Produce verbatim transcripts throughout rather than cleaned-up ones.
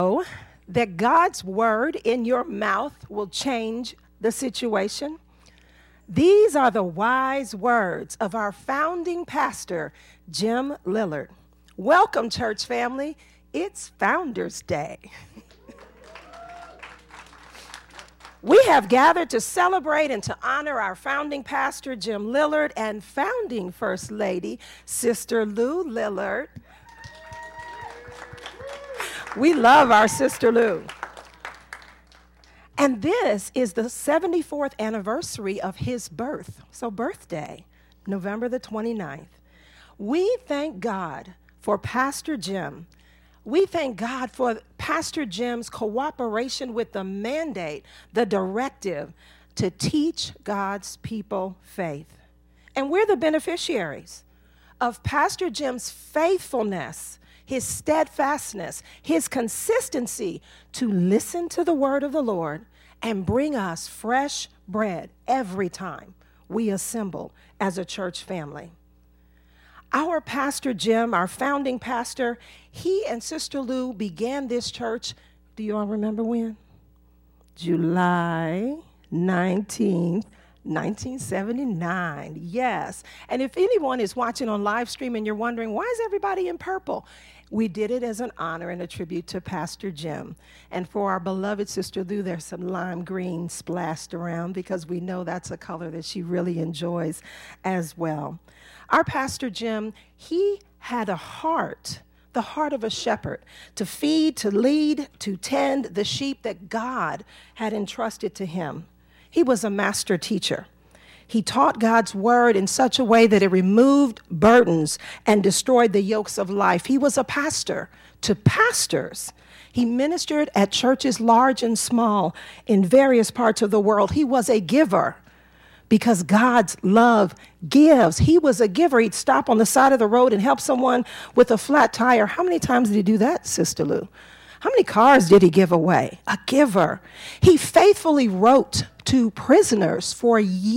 That God's word in your mouth will change the situation? These are the wise words of our founding pastor, Jim Lillard. Welcome, church family. It's Founders Day. We have gathered to celebrate and to honor our founding pastor, Jim Lillard, and founding First Lady, Sister Lou Lillard. We love our Sister Lou. And this is the seventy-fourth anniversary of his birth, so birthday, November the twenty-ninth. We thank God for Pastor Jim. We thank God for Pastor Jim's cooperation with the mandate, the directive, to teach God's people faith. And we're the beneficiaries of Pastor Jim's faithfulness, his steadfastness, his consistency to listen to the word of the Lord and bring us fresh bread every time we assemble as a church family. Our Pastor Jim, our founding pastor, he and Sister Lou began this church, do you all remember when? July nineteenth, nineteen seventy-nine, yes. And if anyone is watching on live stream and you're wondering, why is everybody in purple? We did it as an honor and a tribute to Pastor Jim. And for our beloved Sister Lou, there's some lime green splashed around because we know that's a color that she really enjoys as well. Our Pastor Jim, he had a heart, the heart of a shepherd, to feed, to lead, to tend the sheep that God had entrusted to him. He was a master teacher. He taught God's word in such a way that it removed burdens and destroyed the yokes of life. He was a pastor to pastors. He ministered at churches large and small in various parts of the world. He was a giver because God's love gives. He was a giver. He'd stop on the side of the road and help someone with a flat tire. How many times did he do that, Sister Lou? How many cars did he give away? A giver. He faithfully wrote to prisoners for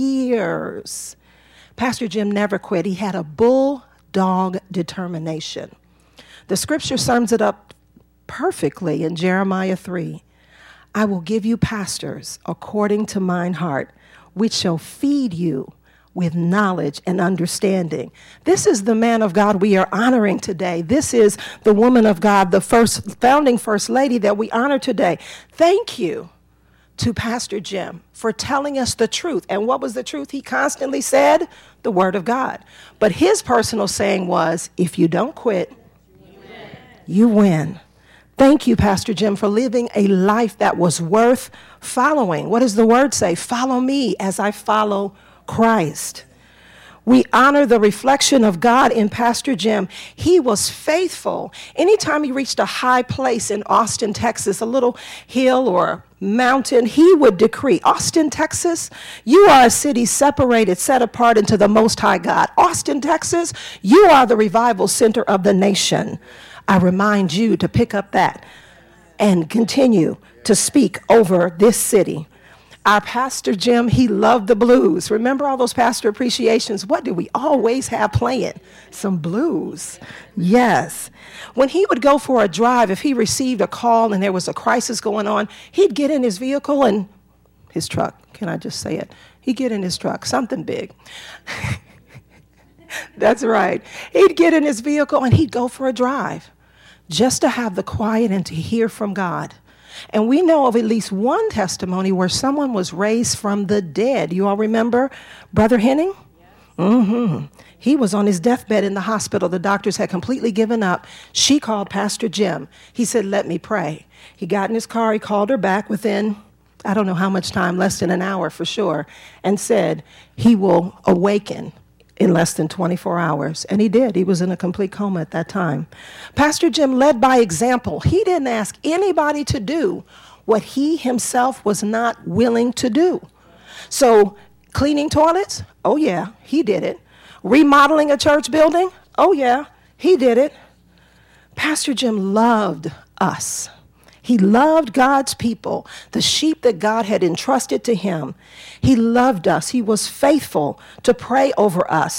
years. Pastor Jim never quit. He had a bulldog determination. The scripture sums it up perfectly in Jeremiah three. I will give you pastors according to mine heart, which shall feed you with knowledge and understanding. This is the man of God we are honoring today. This is the woman of God, the first founding First Lady that we honor today. Thank you to Pastor Jim for telling us the truth. And what was the truth? He constantly said the word of God. But his personal saying was, if you don't quit, you win. You win. Thank you, Pastor Jim, for living a life that was worth following. What does the word say? Follow me as I follow Christ. We honor the reflection of God in Pastor Jim. He was faithful. Anytime he reached a high place in Austin, Texas, a little hill or mountain, he would decree, Austin, Texas, you are a city separated, set apart into the Most High God. Austin, Texas, you are the revival center of the nation. I remind you to pick up that and continue to speak over this city. Our Pastor Jim, he loved the blues. Remember all those pastor appreciations? What did we always have playing? Some blues. Yes. When he would go for a drive, if he received a call and there was a crisis going on, he'd get in his vehicle and his truck. Can I just say it? He'd get in his truck, something big. That's right. He'd get in his vehicle and he'd go for a drive just to have the quiet and to hear from God. And we know of at least one testimony where someone was raised from the dead. You all remember Brother Henning? Yes. Mm-hmm. He was on his deathbed in the hospital. The doctors had completely given up. She called Pastor Jim. He said, let me pray. He got in his car. He called her back within, I don't know how much time, less than an hour for sure, and said he will awaken in less than twenty-four hours. And he did. He was in a complete coma at that time. Pastor Jim led by example. He didn't ask anybody to do what he himself was not willing to do. So cleaning toilets? Oh, yeah, he did it. Remodeling a church building? Oh, yeah, he did it. Pastor Jim loved us. He loved God's people, the sheep that God had entrusted to him. He loved us. He was faithful to pray over us.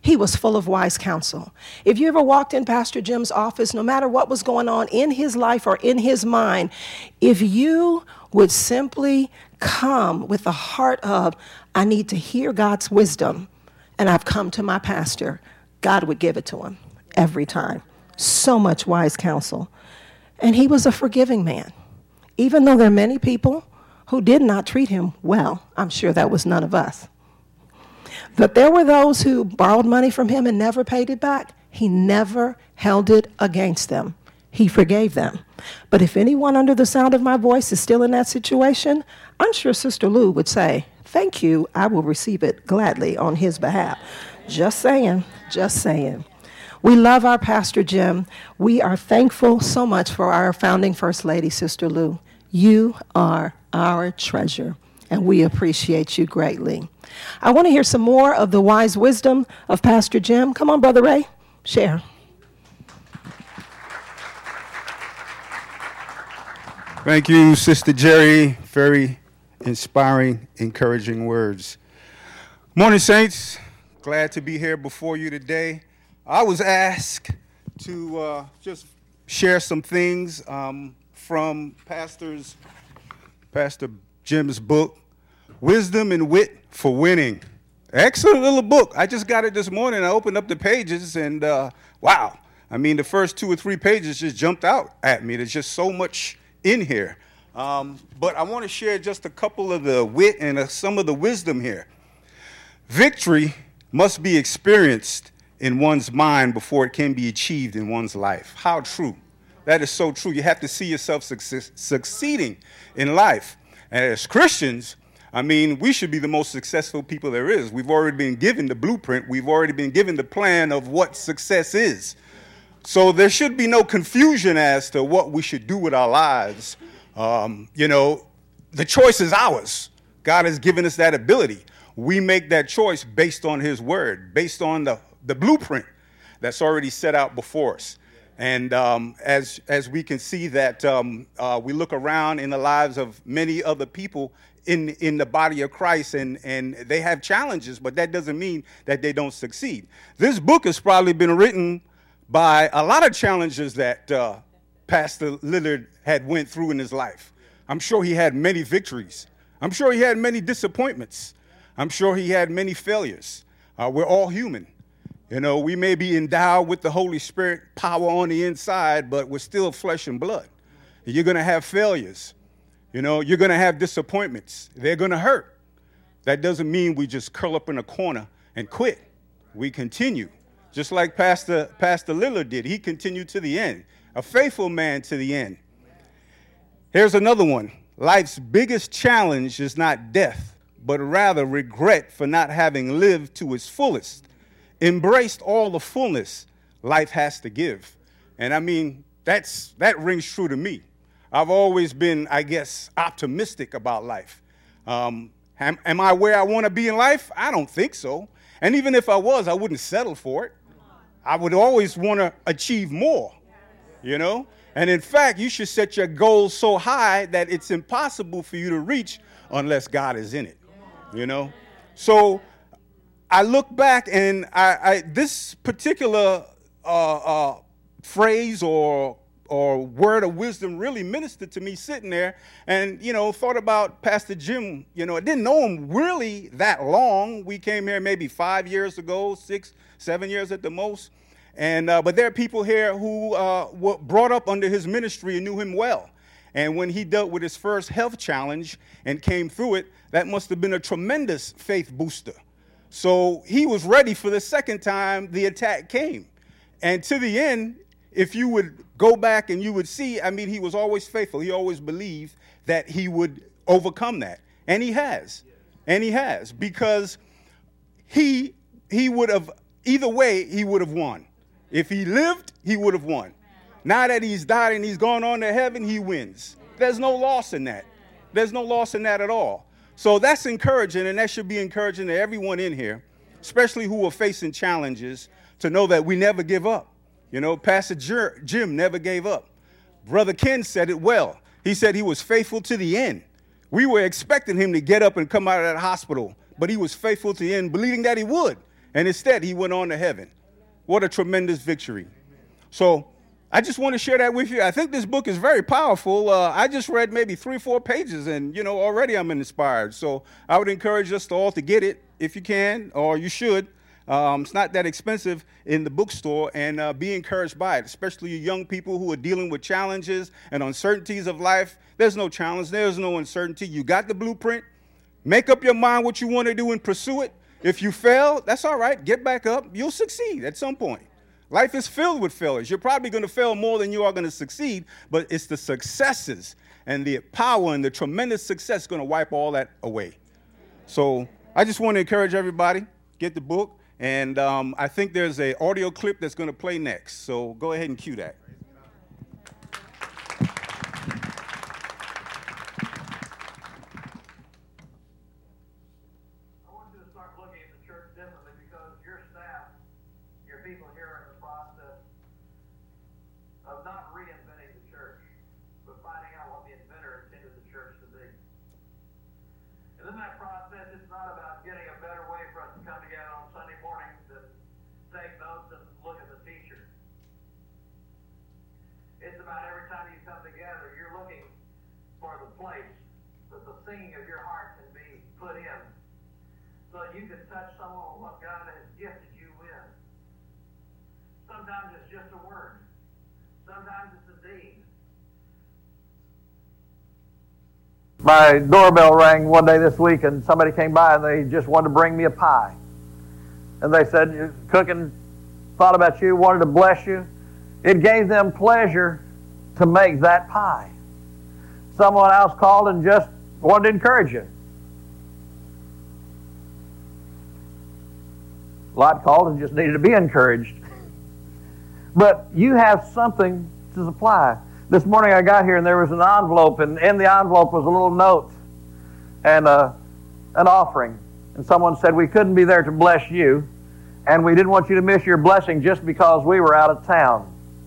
He was full of wise counsel. If you ever walked in Pastor Jim's office, no matter what was going on in his life or in his mind, if you would simply come with the heart of, I need to hear God's wisdom, and I've come to my pastor, God would give it to him every time. So much wise counsel. And he was a forgiving man. Even though there are many people who did not treat him well, I'm sure that was none of us. But there were those who borrowed money from him and never paid it back. He never held it against them. He forgave them. But if anyone under the sound of my voice is still in that situation, I'm sure Sister Lou would say, thank you, I will receive it gladly on his behalf. Just saying, just saying. We love our Pastor Jim. We are thankful so much for our founding First Lady, Sister Lou. You are our treasure, and we appreciate you greatly. I want to hear some more of the wise wisdom of Pastor Jim. Come on, Brother Ray, share. Thank you, Sister Jerry. Very inspiring, encouraging words. Morning, saints. Glad to be here before you today. I was asked to uh, just share some things um, from Pastor's, Pastor Jim's book, Wisdom and Wit for Winning. Excellent little book. I just got it this morning. I opened up the pages and uh, wow. I mean, the first two or three pages just jumped out at me. There's just so much in here. Um, but I want to share just a couple of the wit and uh, some of the wisdom here. Victory must be experienced in one's mind before it can be achieved in one's life. How true. That is so true. You have to see yourself success, succeeding in life. And as Christians, I mean, we should be the most successful people there is. We've already been given the blueprint. We've already been given the plan of what success is. So there should be no confusion as to what we should do with our lives. Um, you know, the choice is ours. God has given us that ability. We make that choice based on his word, based on the, the blueprint that's already set out before us. And um, as as we can see that um, uh, we look around in the lives of many other people in in the body of Christ, and, and they have challenges, but that doesn't mean that they don't succeed. This book has probably been written by a lot of challenges that uh, Pastor Lillard had went through in his life. I'm sure he had many victories. I'm sure he had many disappointments. I'm sure he had many failures. Uh, we're all human. You know, we may be endowed with the Holy Spirit power on the inside, but we're still flesh and blood. You're going to have failures. You know, you're going to have disappointments. They're going to hurt. That doesn't mean we just curl up in a corner and quit. We continue, just like Pastor, Pastor Lillard did. He continued to the end, a faithful man to the end. Here's another one. Life's biggest challenge is not death, but rather regret for not having lived to its fullest, embraced all the fullness life has to give. And I mean, that's that rings true to me. I've always been, I guess, optimistic about life. Um, am, am I where I want to be in life? I don't think so. And even if I was, I wouldn't settle for it. I would always want to achieve more, you know? And in fact, you should set your goals so high that it's impossible for you to reach unless God is in it, you know? So I look back and I, I this particular uh, uh, phrase or or word of wisdom really ministered to me sitting there and, you know, thought about Pastor Jim. You know, I didn't know him really that long. We came here maybe five years ago, six, seven years at the most. And uh, but there are people here who uh, were brought up under his ministry and knew him well. And when he dealt with his first health challenge and came through it, that must have been a tremendous faith booster. So he was ready for the second time the attack came. And to the end, if you would go back and you would see, I mean, he was always faithful. He always believed that he would overcome that. And he has. And he has. Because he he would have, either way, he would have won. If he lived, he would have won. Now that he's died and he's gone on to heaven, he wins. There's no loss in that. There's no loss in that at all. So that's encouraging, and that should be encouraging to everyone in here, especially who are facing challenges, to know that we never give up. You know, Pastor Jim never gave up. Brother Ken said it well. He said he was faithful to the end. We were expecting him to get up and come out of that hospital, but he was faithful to the end, believing that he would. And instead, he went on to heaven. What a tremendous victory. So I just want to share that with you. I think this book is very powerful. Uh, I just read maybe three, four pages, and, you know, already I'm inspired. So I would encourage us all to get it if you can, or you should. Um, it's not that expensive in the bookstore, and uh, be encouraged by it, especially you young people who are dealing with challenges and uncertainties of life. There's no challenge. There's no uncertainty. You got the blueprint. Make up your mind what you want to do and pursue it. If you fail, that's all right. Get back up. You'll succeed at some point. Life is filled with failures. You're probably going to fail more than you are going to succeed, but it's the successes and the power and the tremendous success going to wipe all that away. So I just want to encourage everybody, get the book. And um, I think there's an audio clip that's going to play next. So go ahead and cue that. I want you to start looking at the church differently, because your staff, your people here are in the process of not reinventing the church, but finding out what the inventor intended the church to be. And in that process, it's not about getting a better way for us to come together on Sunday morning to take notes and look at the teacher. It's about every time you come together, you're looking for the place that the singing of your heart can be put in, so that you can touch someone with what God has gifted you with. Sometimes it's just a word. Sometimes it's a deed. My doorbell rang one day this week, and somebody came by and they just wanted to bring me a pie. And they said, "You're cooking, thought about you, wanted to bless you." It gave them pleasure to make that pie. Someone else called and just wanted to encourage you. Lot called and just needed to be encouraged. But you have something to supply. This morning I got here and there was an envelope, and in the envelope was a little note and a, an offering. And someone said, "We couldn't be there to bless you, and we didn't want you to miss your blessing just because we were out of town."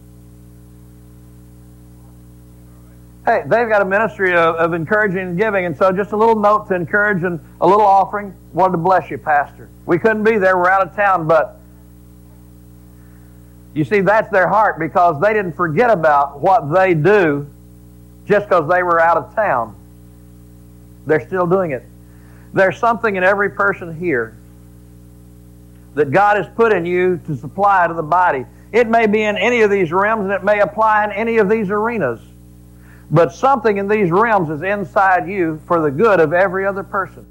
Hey, they've got a ministry of, of encouraging and giving, and so just a little note to encourage and a little offering. Wanted to bless you, Pastor. We couldn't be there, we're out of town, but you see, that's their heart, because they didn't forget about what they do just because they were out of town. They're still doing it. There's something in every person here that God has put in you to supply to the body. It may be in any of these realms, and it may apply in any of these arenas. But something in these realms is inside you for the good of every other person.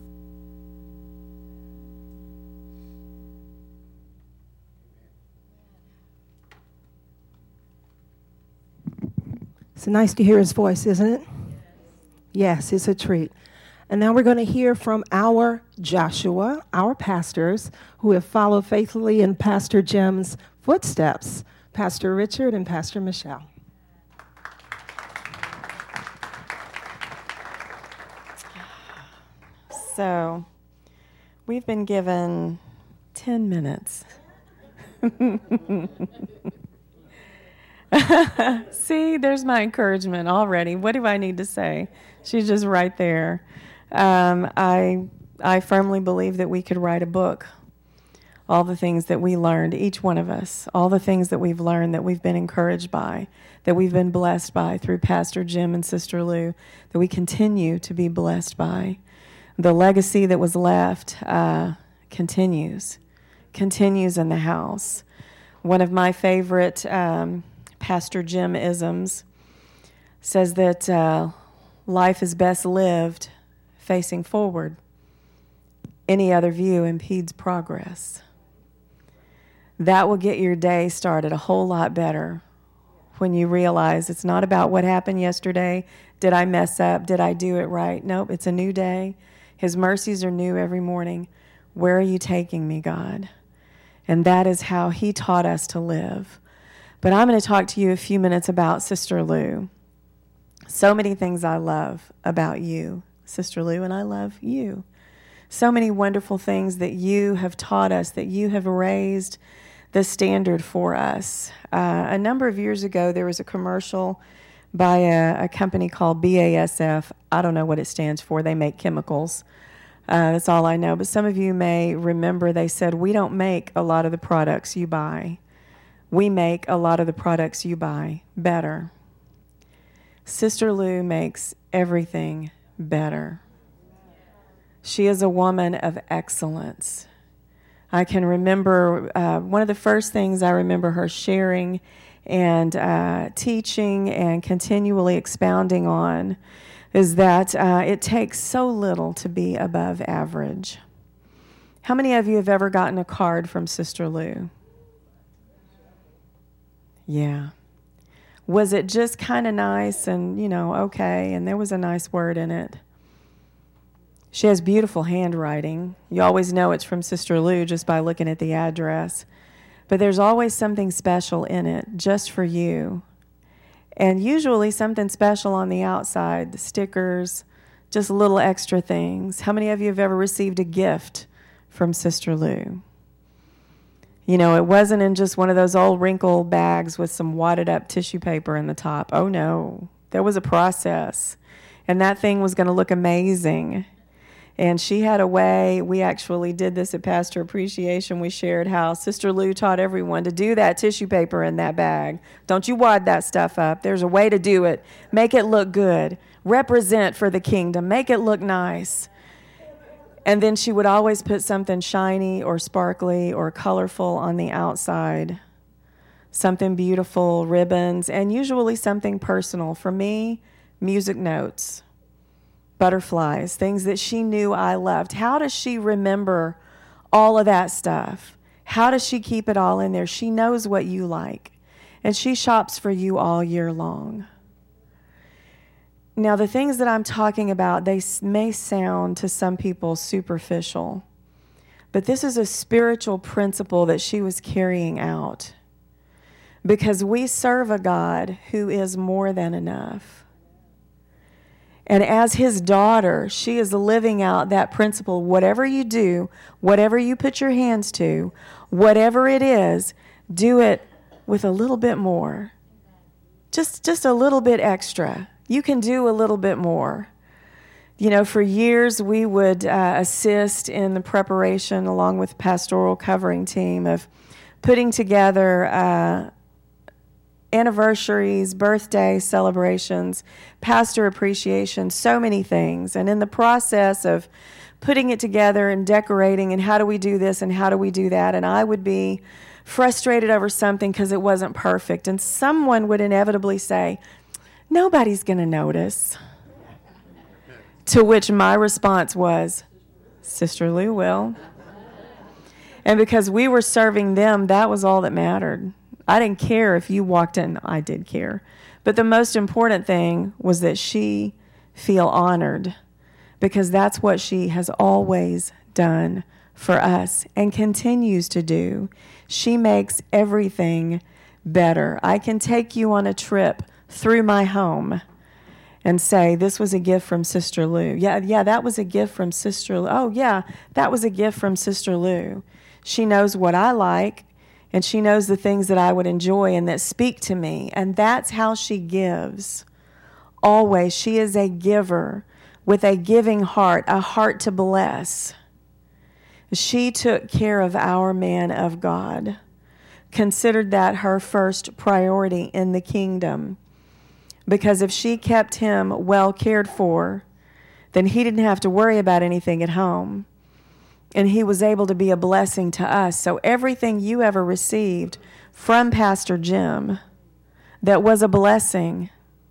It's nice to hear his voice, isn't it? Yes, it's a treat. And now we're going to hear from our Joshua, our pastors, who have followed faithfully in Pastor Jim's footsteps, Pastor Richard and Pastor Michelle. So, we've been given ten minutes. See, there's my encouragement already. What do I need to say? She's just right there. Um, I I firmly believe that we could write a book. All the things that we learned, each one of us, all the things that we've learned, that we've been encouraged by, that we've been blessed by through Pastor Jim and Sister Lou, that we continue to be blessed by. The legacy that was left uh, continues, continues in the house. One of my favorite um, Pastor Jim isms says that uh, life is best lived facing forward. Any other view impedes progress. That will get your day started a whole lot better when you realize it's not about what happened yesterday. Did I mess up? Did I do it right? Nope, it's a new day. His mercies are new every morning. Where are you taking me, God? And that is how he taught us to live. But I'm going to talk to you a few minutes about Sister Lou. So many things I love about you, Sister Lou, and I love you. So many wonderful things that you have taught us, that you have raised the standard for us. Uh, a number of years ago, there was a commercial by a, a company called B A S F. I don't know what it stands for. They make chemicals. Uh, that's all I know. But some of you may remember they said, we don't make a lot of the products you buy. We make a lot of the products you buy better. Sister Lou makes everything better. She is a woman of excellence. I can remember uh, one of the first things I remember her sharing and uh, teaching and continually expounding on is that uh, it takes so little to be above average. How many of you have ever gotten a card from Sister Lou? Yeah. Was it just kind of nice and, you know, okay, and there was a nice word in it? She has beautiful handwriting. You always know it's from Sister Lou just by looking at the address. But there's always something special in it just for you. And usually something special on the outside, the stickers, just little extra things. How many of you have ever received a gift from Sister Lou? You know, it wasn't in just one of those old wrinkled bags with some wadded up tissue paper in the top. Oh, no. There was a process. And that thing was going to look amazing. And she had a way, we actually did this at Pastor Appreciation. We shared how Sister Lou taught everyone to do that tissue paper in that bag. Don't you wad that stuff up. There's a way to do it. Make it look good. Represent for the kingdom. Make it look nice. And then she would always put something shiny or sparkly or colorful on the outside. Something beautiful, ribbons, and usually something personal. For me, music notes. Butterflies, things that she knew I loved. How does she remember all of that stuff? How does she keep it all in there? She knows what you like, and she shops for you all year long. Now, the things that I'm talking about, they may sound to some people superficial, but this is a spiritual principle that she was carrying out because we serve a God who is more than enough. And as his daughter, she is living out that principle. Whatever you do, whatever you put your hands to, whatever it is, do it with a little bit more. Just, just a little bit extra. You can do a little bit more. You know, for years we would uh, assist in the preparation along with the pastoral covering team of putting together uh, anniversaries, birthday celebrations, pastor appreciation, so many things. And in the process of putting it together and decorating and how do we do this and how do we do that, and I would be frustrated over something because it wasn't perfect. And someone would inevitably say, nobody's going to notice. To which my response was, Sister Lou will. And because we were serving them, that was all that mattered. I didn't care if you walked in. I did care. But the most important thing was that she feel honored because that's what she has always done for us and continues to do. She makes everything better. I can take you on a trip through my home and say, this was a gift from Sister Lou. Yeah, yeah, that was a gift from Sister Lou. Oh, yeah, that was a gift from Sister Lou. She knows what I like. And she knows the things that I would enjoy and that speak to me. And that's how she gives. Always, she is a giver with a giving heart, a heart to bless. She took care of our man of God, considered that her first priority in the kingdom. Because if she kept him well cared for, then he didn't have to worry about anything at home. And he was able to be a blessing to us. So everything you ever received from Pastor Jim that was a blessing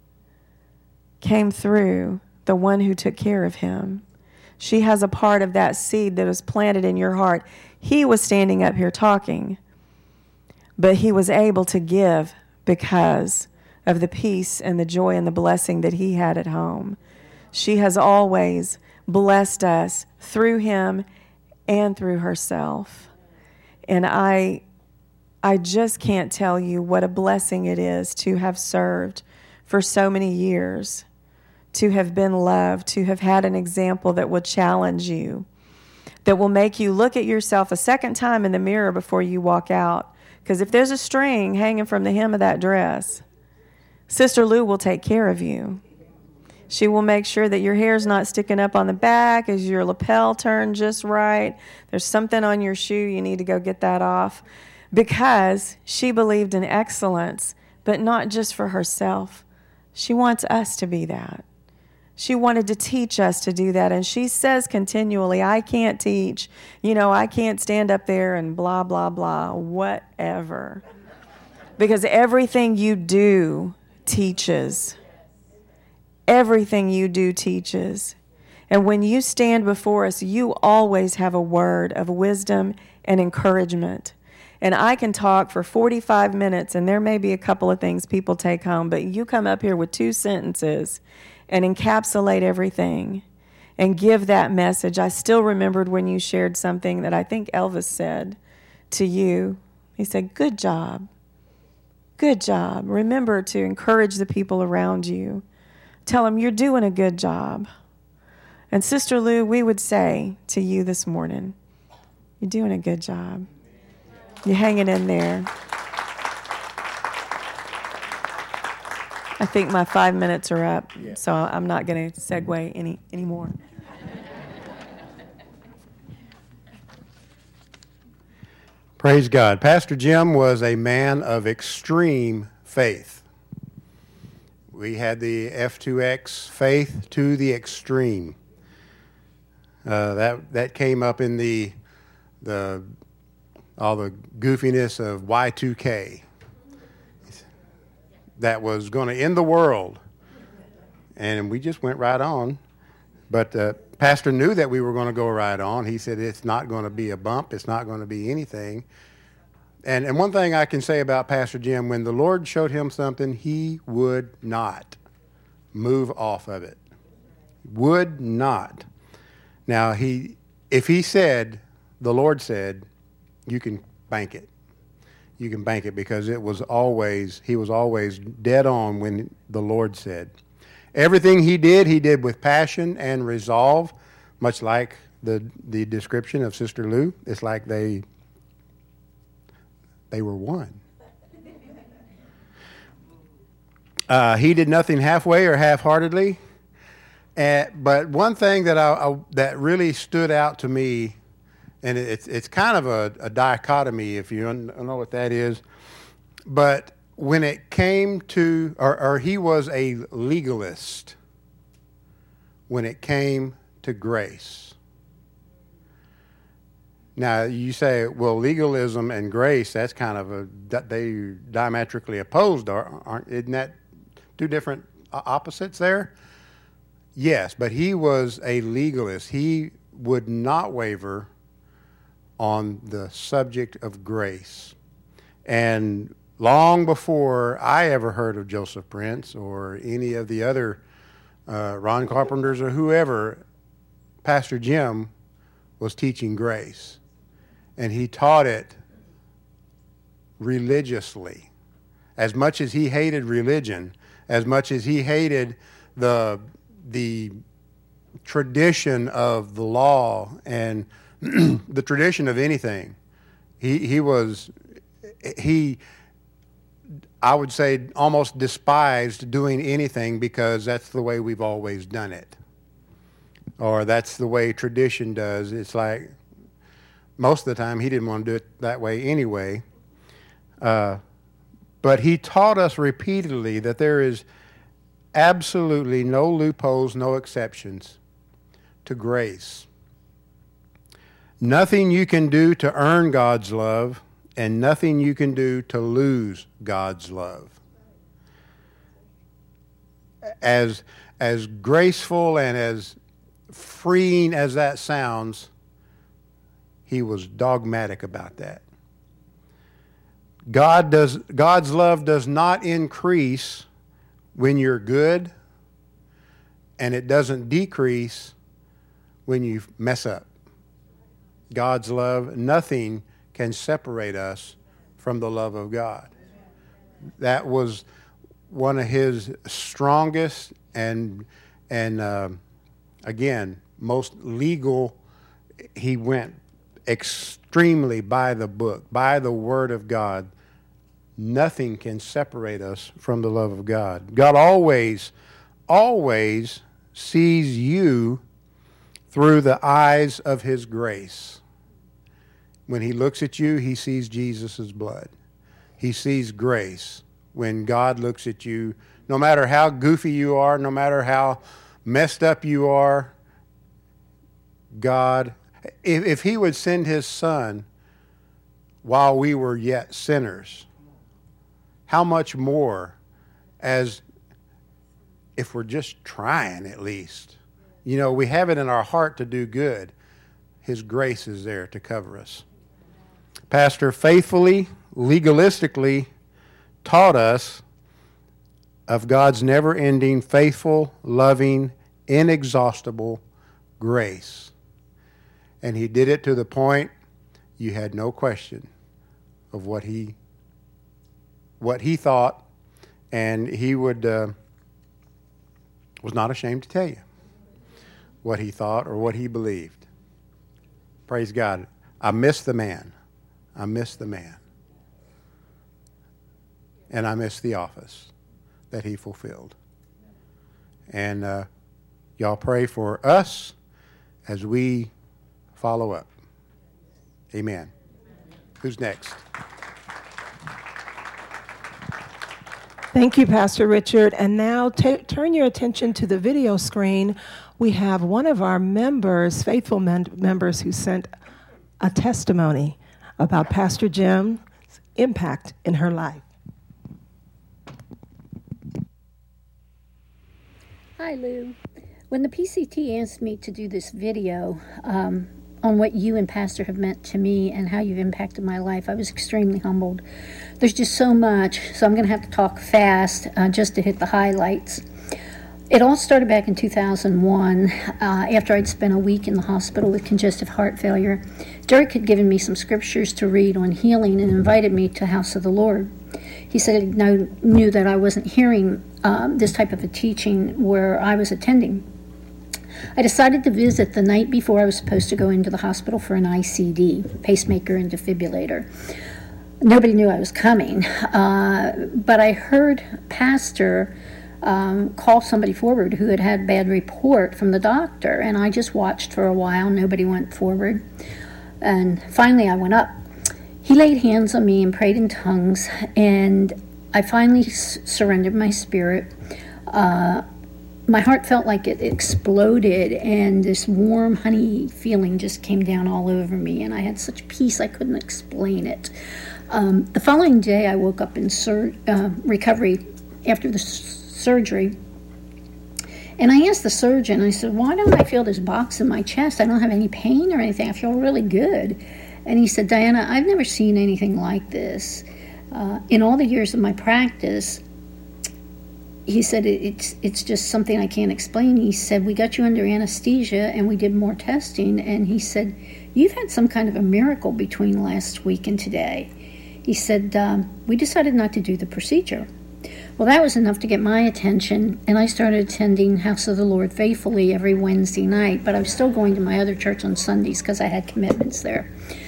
came through the one who took care of him. She has a part of that seed that was planted in your heart. He was standing up here talking, but he was able to give because of the peace and the joy and the blessing that he had at home. She has always blessed us through him and through herself. And I I just can't tell you what a blessing it is to have served for so many years, to have been loved, to have had an example that will challenge you, that will make you look at yourself a second time in the mirror before you walk out. Because if there's a string hanging from the hem of that dress, Sister Lou will take care of you. She will make sure that your hair's not sticking up on the back. Is your lapel turned just right? There's something on your shoe, you need to go get that off. Because she believed in excellence, but not just for herself. She wants us to be that. She wanted to teach us to do that. And she says continually, I can't teach. You know, I can't stand up there and blah, blah, blah, whatever. Because everything you do teaches. Everything you do teaches. And when you stand before us, you always have a word of wisdom and encouragement. And I can talk for forty-five minutes, and there may be a couple of things people take home, but you come up here with two sentences and encapsulate everything and give that message. I still remembered when you shared something that I think Elvis said to you. He said, good job. Good job. Remember to encourage the people around you. Tell them you're doing a good job. And Sister Lou, we would say to you this morning, you're doing a good job. You're hanging in there. I think my five minutes are up, yeah. So I'm not going to segue any anymore. Praise God. Pastor Jim was a man of extreme faith. We had the F two X, faith to the extreme. Uh, that that came up in the the all the goofiness of Y two K. That was going to end the world, and we just went right on. But uh, Pastor knew that we were going to go right on. He said it's not going to be a bump. It's not going to be anything. And and one thing I can say about Pastor Jim, when the Lord showed him something, he would not move off of it. Would not. Now, he, if he said, the Lord said, you can bank it. You can bank it because it was always, he was always dead on when the Lord said. Everything he did, he did with passion and resolve, much like the the description of Sister Lou. It's like they they were one. Uh, he did nothing halfway or half-heartedly. Uh, but one thing that I, I that really stood out to me, and it's it's kind of a, a dichotomy, if you know what that is, but when it came to, or, or he was a legalist when it came to grace. Now, you say, well, legalism and grace, that's kind of a, they diametrically opposed, aren't, isn't that two different opposites there? Yes, but he was a legalist. He would not waver on the subject of grace. And long before I ever heard of Joseph Prince or any of the other uh, Ron Carpenters or whoever, Pastor Jim was teaching grace. And he taught it religiously. As much as he hated religion, as much as he hated the the tradition of the law and the tradition of anything, he he was he I would say almost despised doing anything because that's the way we've always done it, or that's the way tradition does. It's like most of the time he didn't want to do it that way anyway. Uh, but he taught us repeatedly that there is absolutely no loopholes, no exceptions to grace. Nothing you can do to earn God's love, and nothing you can do to lose God's love. As, as graceful and as freeing as that sounds, he was dogmatic about that. God does, God's love does not increase when you're good, and it doesn't decrease when you mess up. God's love, nothing can separate us from the love of God. That was one of his strongest and, and uh, again, most legal. He went extremely by the book, by the Word of God. Nothing can separate us from the love of God. God always, always sees you through the eyes of his grace. When he looks at you, he sees Jesus' blood. He sees grace. When God looks at you, no matter how goofy you are, no matter how messed up you are, God, if, if he would send his son while we were yet sinners, how much more as if we're just trying at least. You know, we have it in our heart to do good. His grace is there to cover us. Pastor faithfully, legalistically taught us of God's never-ending, faithful, loving, inexhaustible grace. And he did it to the point you had no question of what he what he thought, and he would uh, was not ashamed to tell you what he thought or what he believed. Praise God. I miss the man. I miss the man. And I miss the office that he fulfilled. And uh, y'all pray for us as we follow up. Amen. Who's next? Thank you, Pastor Richard. And now t- turn your attention to the video screen. We have one of our members, faithful men- members, who sent a testimony about Pastor Jim's impact in her life. Hi, Lou. When the P C T asked me to do this video um, on what you and Pastor have meant to me and how you've impacted my life, I was extremely humbled. There's just so much, so I'm going to have to talk fast uh, just to hit the highlights. It all started back in two thousand one, uh, after I'd spent a week in the hospital with congestive heart failure. Derek had given me some scriptures to read on healing and invited me to House of the Lord. He said he know, knew that I wasn't hearing um, this type of a teaching where I was attending. I decided to visit the night before I was supposed to go into the hospital for an I C D, pacemaker and defibrillator. Nobody knew I was coming, uh, but I heard Pastor um, call somebody forward who had had bad report from the doctor, and I just watched for a while. Nobody went forward, and finally I went up. He laid hands on me and prayed in tongues, and I finally s- surrendered my spirit. Uh, my heart felt like it exploded, and this warm honey feeling just came down all over me, and I had such peace I couldn't explain it. Um, the following day, I woke up in sur- uh, recovery after the s- surgery, and I asked the surgeon, I said, why don't I feel this box in my chest? I don't have any pain or anything. I feel really good. And he said, Diana, I've never seen anything like this. Uh, in all the years of my practice, he said, it, it's it's just something I can't explain. He said, we got you under anesthesia and we did more testing. And he said, you've had some kind of a miracle between last week and today. He said, um, we decided not to do the procedure. Well, that was enough to get my attention, and I started attending House of the Lord faithfully every Wednesday night, but I was still going to my other church on Sundays because I had commitments there.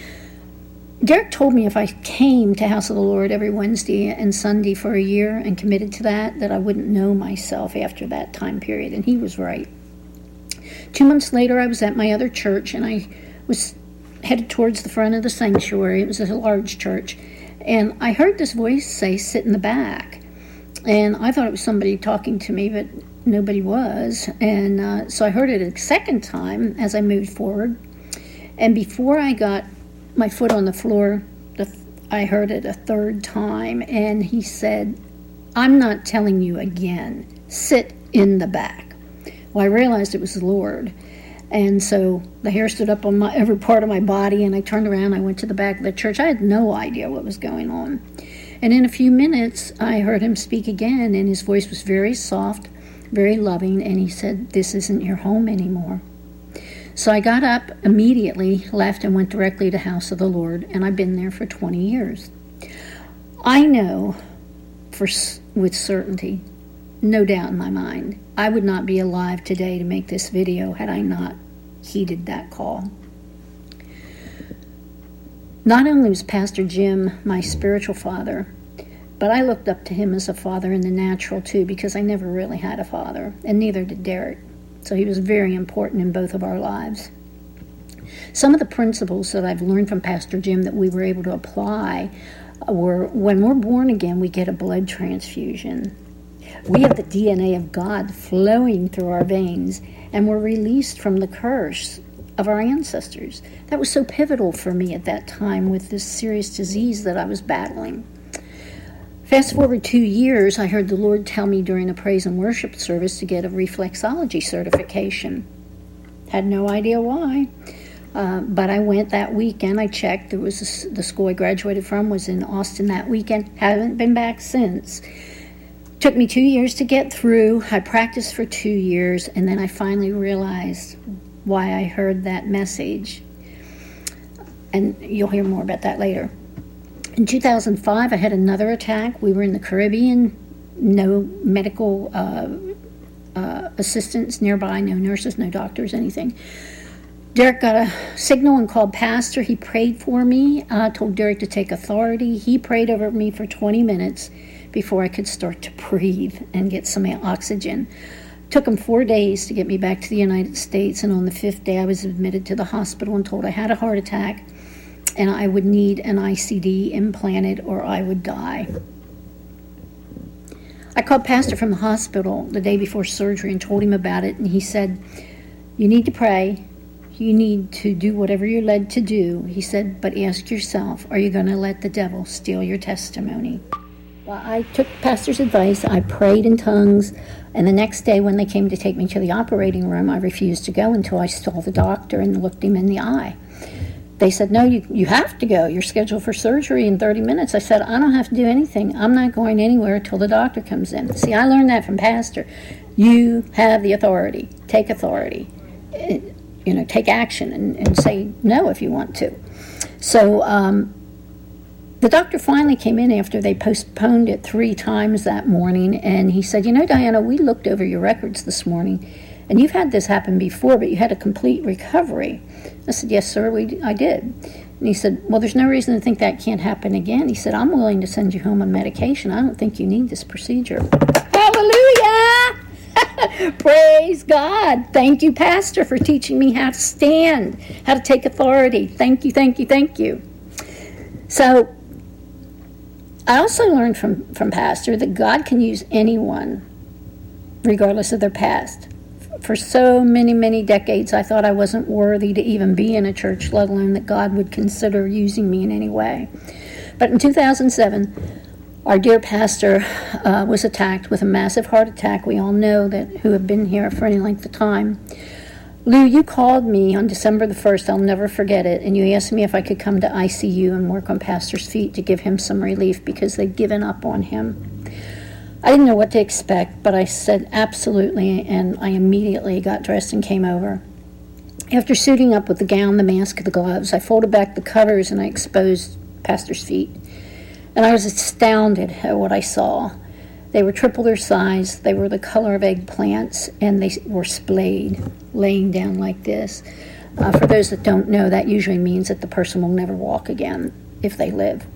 Derek told me if I came to House of the Lord every Wednesday and Sunday for a year and committed to that, that I wouldn't know myself after that time period, and he was right. Two months later, I was at my other church, and I was headed towards the front of the sanctuary. It was a large church, and I heard this voice say, sit in the back. And I thought it was somebody talking to me, but nobody was. And uh, so I heard it a second time as I moved forward. And before I got my foot on the floor, the, I heard it a third time. And he said, I'm not telling you again. Sit in the back. Well, I realized it was the Lord. And so the hair stood up on my, every part of my body, and I turned around. I went to the back of the church. I had no idea what was going on. And in a few minutes, I heard him speak again, and his voice was very soft, very loving, and he said, this isn't your home anymore. So I got up immediately, left, and went directly to House of the Lord, and I've been there for twenty years. I know for with certainty, no doubt in my mind, I would not be alive today to make this video had I not heeded that call. Not only was Pastor Jim my spiritual father, But I looked up to him as a father in the natural, too, because I never really had a father, and neither did Derek. So he was very important in both of our lives. Some of the principles that I've learned from Pastor Jim that we were able to apply were, when we're born again, we get a blood transfusion. We have the D N A of God flowing through our veins, and we're released from the curse of our ancestors. That was so pivotal for me at that time with this serious disease that I was battling. Fast forward two years, I heard the Lord tell me during a praise and worship service to get a reflexology certification. Had no idea why, uh, but I went that weekend. I checked. There was a, the school I graduated from was in Austin that weekend. Haven't been back since. Took me two years to get through. I practiced for two years, and then I finally realized why I heard that message. And you'll hear more about that later. In two thousand five, I had another attack. We were in the Caribbean, no medical uh, uh, assistants nearby, no nurses, no doctors, anything. Derek got a signal and called Pastor. He prayed for me, uh, told Derek to take authority. He prayed over me for twenty minutes before I could start to breathe and get some oxygen. Took him four days to get me back to the United States, and on the fifth day I was admitted to the hospital and told I had a heart attack and I would need an I C D implanted or I would die. I called Pastor from the hospital the day before surgery and told him about it, and he said, you need to pray, you need to do whatever you're led to do. He said, but ask yourself, are you going to let the devil steal your testimony? Well, I took Pastor's advice, I prayed in tongues, and the next day when they came to take me to the operating room, I refused to go until I saw the doctor and looked him in the eye. They said, no, you, you have to go. You're scheduled for surgery in thirty minutes. I said, I don't have to do anything. I'm not going anywhere until the doctor comes in. See, I learned that from Pastor. You have the authority. Take authority. You know, take action and, and say no if you want to. So um, the doctor finally came in after they postponed it three times that morning, and he said, you know, Diana, we looked over your records this morning, and you've had this happen before, but you had a complete recovery. I said, yes, sir, we, I did. And he said, well, there's no reason to think that can't happen again. He said, I'm willing to send you home on medication. I don't think you need this procedure. Hallelujah! Praise God. Thank you, Pastor, for teaching me how to stand, how to take authority. Thank you, thank you, thank you. So I also learned from, from Pastor that God can use anyone, regardless of their past. For so many, many decades, I thought I wasn't worthy to even be in a church, let alone that God would consider using me in any way. But in two thousand seven, our dear pastor uh, was attacked with a massive heart attack. We all know that who have been here for any length of time. Lou, you called me on December the first, I'll never forget it, and you asked me if I could come to I C U and work on Pastor's feet to give him some relief because they'd given up on him. I didn't know what to expect, but I said absolutely, and I immediately got dressed and came over. After suiting up with the gown, the mask, the gloves, I folded back the covers and I exposed Pastor's feet. And I was astounded at what I saw. They were triple their size, they were the color of eggplants, and they were splayed, laying down like this. Uh, for those that don't know, that usually means that the person will never walk again if they live.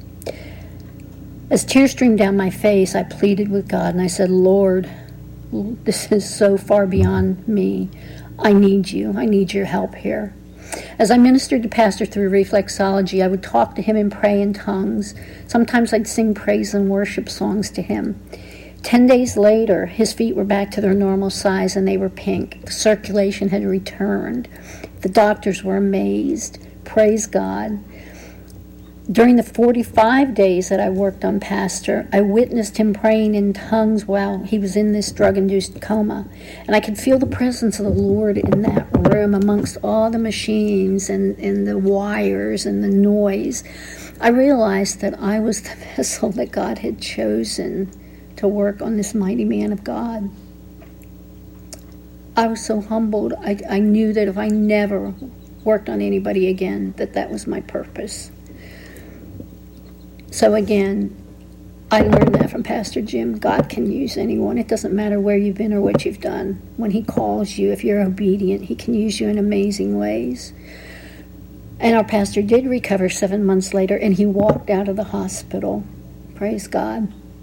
As tears streamed down my face, I pleaded with God, and I said, Lord, this is so far beyond me. I need you. I need your help here. As I ministered to Pastor through reflexology, I would talk to him and pray in tongues. Sometimes I'd sing praise and worship songs to him. Ten days later, his feet were back to their normal size, and they were pink. The circulation had returned. The doctors were amazed. Praise God. During the forty-five days that I worked on Pastor, I witnessed him praying in tongues while he was in this drug-induced coma. And I could feel the presence of the Lord in that room amongst all the machines and, and the wires and the noise. I realized that I was the vessel that God had chosen to work on this mighty man of God. I was so humbled. I, I knew that if I never worked on anybody again, that that was my purpose. So again, I learned that from Pastor Jim. God can use anyone. It doesn't matter where you've been or what you've done. When he calls you, if you're obedient, he can use you in amazing ways. And our pastor did recover seven months later, and he walked out of the hospital. Praise God.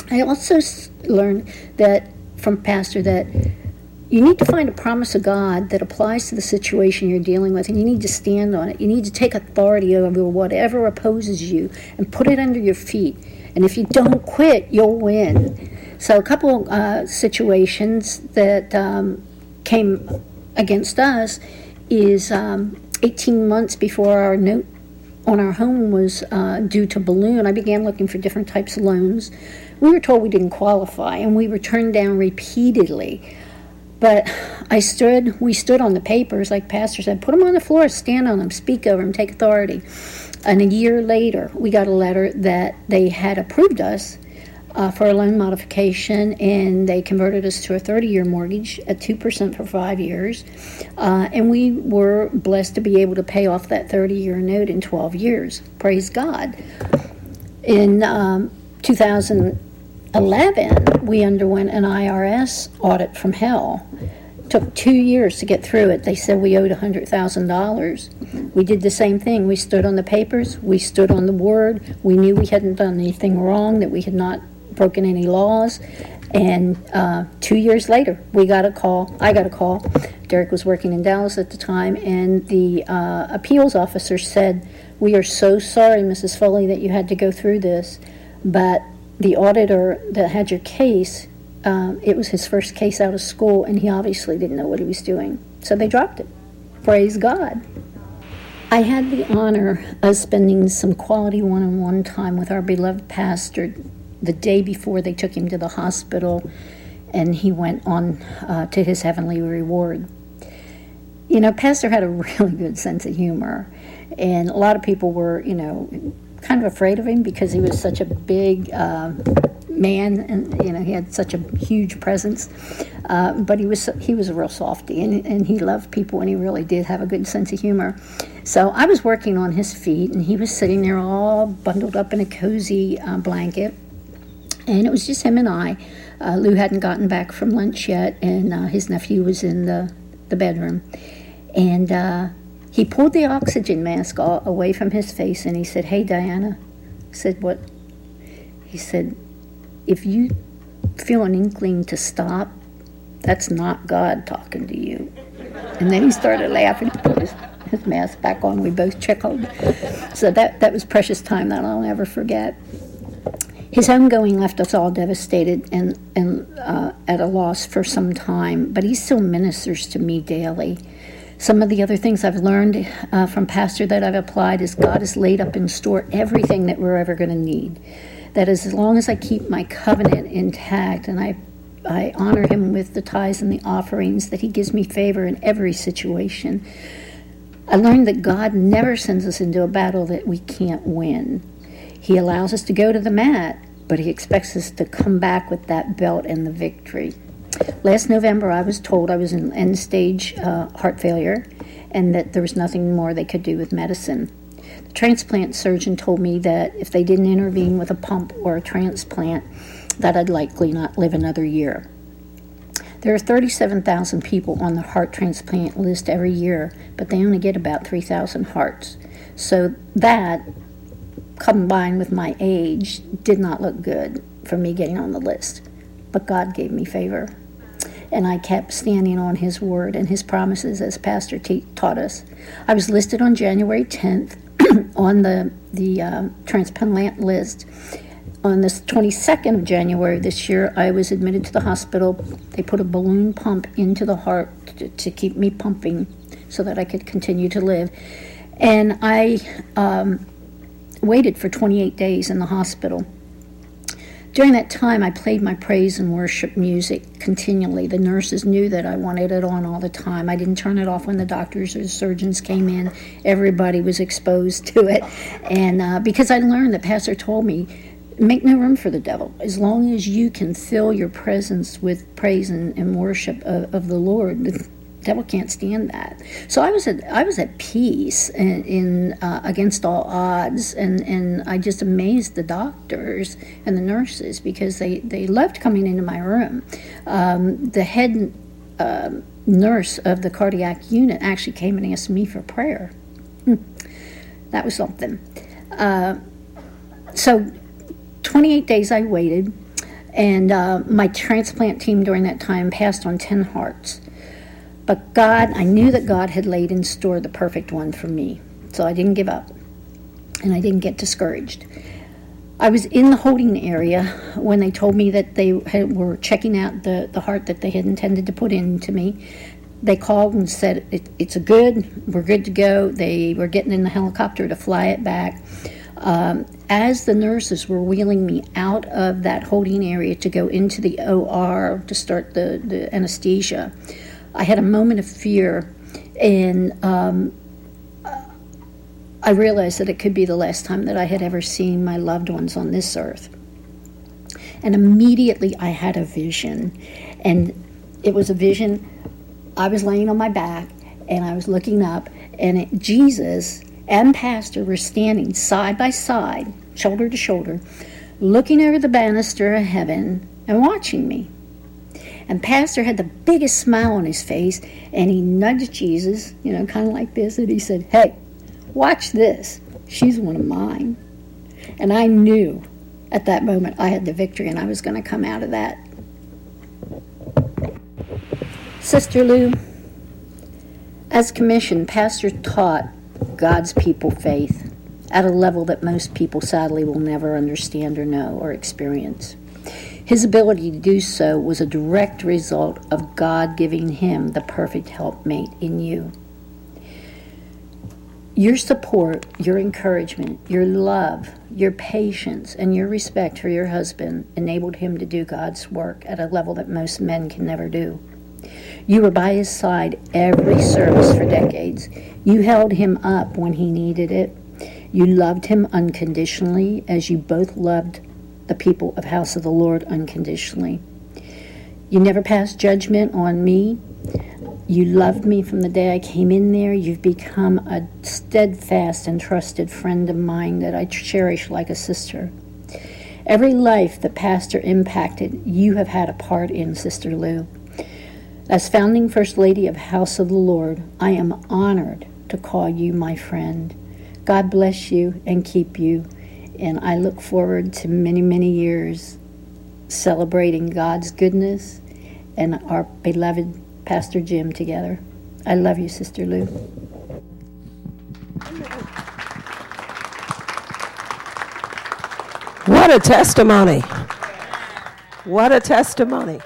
I also s- learned that from Pastor that you need to find a promise of God that applies to the situation you're dealing with, and you need to stand on it. You need to take authority over whatever opposes you and put it under your feet. And if you don't quit, you'll win. So a couple uh, situations that um, came against us is um, eighteen months before our note on our home was uh, due to balloon, I began looking for different types of loans. We were told we didn't qualify, and we were turned down repeatedly. But I stood, we stood on the papers, like Pastor said, put them on the floor, stand on them, speak over them, take authority. And a year later, we got a letter that they had approved us uh, for a loan modification, and they converted us to a thirty-year mortgage at two percent for five years. Uh, and we were blessed to be able to pay off that thirty-year note in twelve years. Praise God. In um, two thousand eleven, we underwent an I R S audit from hell. Took two years to get through it. They said we owed one hundred thousand dollars. We did the same thing. We stood on the papers. We stood on the word. We knew we hadn't done anything wrong, that we had not broken any laws. And uh, two years later, we got a call. I got a call. Derek was working in Dallas at the time, and the uh, appeals officer said, "We are so sorry, Missus Foley, that you had to go through this, but the auditor that had your case, um, it was his first case out of school, and he obviously didn't know what he was doing. So they dropped it." Praise God. I had the honor of spending some quality one-on-one time with our beloved pastor the day before they took him to the hospital, and he went on uh, to his heavenly reward. You know, Pastor had a really good sense of humor, and a lot of people were, you know, kind of afraid of him because he was such a big uh, man, and you know he had such a huge presence. Uh, but he was he was a real softy, and and he loved people, and he really did have a good sense of humor. So I was working on his feet, and he was sitting there all bundled up in a cozy uh, blanket, and it was just him and I. Uh, Lou hadn't gotten back from lunch yet, and uh, his nephew was in the the bedroom, and. Uh, He pulled the oxygen mask all, away from his face, and he said, "Hey, Diana." I said, "What?" He said, "If you feel an inkling to stop, that's not God talking to you." And then he started laughing, put his, his mask back on. We both chuckled. So that, that was precious time that I'll never forget. His homegoing left us all devastated and, and uh, at a loss for some time, but he still ministers to me daily. Some of the other things I've learned uh, from Pastor that I've applied is God has laid up in store everything that we're ever going to need. That is, as long as I keep my covenant intact and I I honor him with the tithes and the offerings, that he gives me favor in every situation. I learned that God never sends us into a battle that we can't win. He allows us to go to the mat, but he expects us to come back with that belt and the victory. Last November, I was told I was in end-stage uh, heart failure and that there was nothing more they could do with medicine. The transplant surgeon told me that if they didn't intervene with a pump or a transplant, that I'd likely not live another year. There are thirty-seven thousand people on the heart transplant list every year, but they only get about three thousand hearts. So that, combined with my age, did not look good for me getting on the list. But God gave me favor, and I kept standing on his word and his promises as Pastor T taught us. I was listed on January tenth on the, the uh, transplant list. On the twenty-second of January this year, I was admitted to the hospital. They put a balloon pump into the heart to, to keep me pumping so that I could continue to live. And I um, waited for twenty-eight days in the hospital. During that time, I played my praise and worship music continually. The nurses knew that I wanted it on all the time. I didn't turn it off when the doctors or the surgeons came in. Everybody was exposed to it. And uh, because I learned that Pastor told me, make no room for the devil. As long as you can fill your presence with praise and, and worship of, of the Lord, the devil can't stand that. So I was at I was at peace in, in uh, against all odds, and, and I just amazed the doctors and the nurses because they, they loved coming into my room. Um, the head uh, nurse of the cardiac unit actually came and asked me for prayer. Hmm. That was something. Uh, so twenty-eight days I waited. And uh, my transplant team during that time passed on ten hearts. But God, I knew that God had laid in store the perfect one for me. So I didn't give up. And I didn't get discouraged. I was in the holding area when they told me that they had, were checking out the, the heart that they had intended to put into me. They called and said, it, it's a good, we're good to go. They were getting in the helicopter to fly it back. Um, as the nurses were wheeling me out of that holding area to go into the O R to start the, the anesthesia, I had a moment of fear, and um, I realized that it could be the last time that I had ever seen my loved ones on this earth. And immediately I had a vision, and it was a vision. I was laying on my back, and I was looking up, and it, Jesus and Pastor were standing side by side, shoulder to shoulder, looking over the banister of heaven and watching me. And Pastor had the biggest smile on his face, and he nudged Jesus, you know, kind of like this, and he said, hey, watch this. She's one of mine. And I knew at that moment I had the victory, and I was going to come out of that. Sister Lou, as commissioned, Pastor taught God's people faith at a level that most people sadly will never understand or know or experience. His ability to do so was a direct result of God giving him the perfect helpmate in you. Your support, your encouragement, your love, your patience, and your respect for your husband enabled him to do God's work at a level that most men can never do. You were by his side every service for decades. You held him up when he needed it. You loved him unconditionally, as you both loved the people of House of the Lord unconditionally. You never passed judgment on me. You loved me from the day I came in there. You've become a steadfast and trusted friend of mine that I cherish like a sister. Every life the pastor impacted, you have had a part in, Sister Lou. As founding First Lady of House of the Lord, I am honored to call you my friend. God bless you and keep you, and I look forward to many, many years celebrating God's goodness and our beloved Pastor Jim together. I love you, Sister Lou. What a testimony. What a testimony.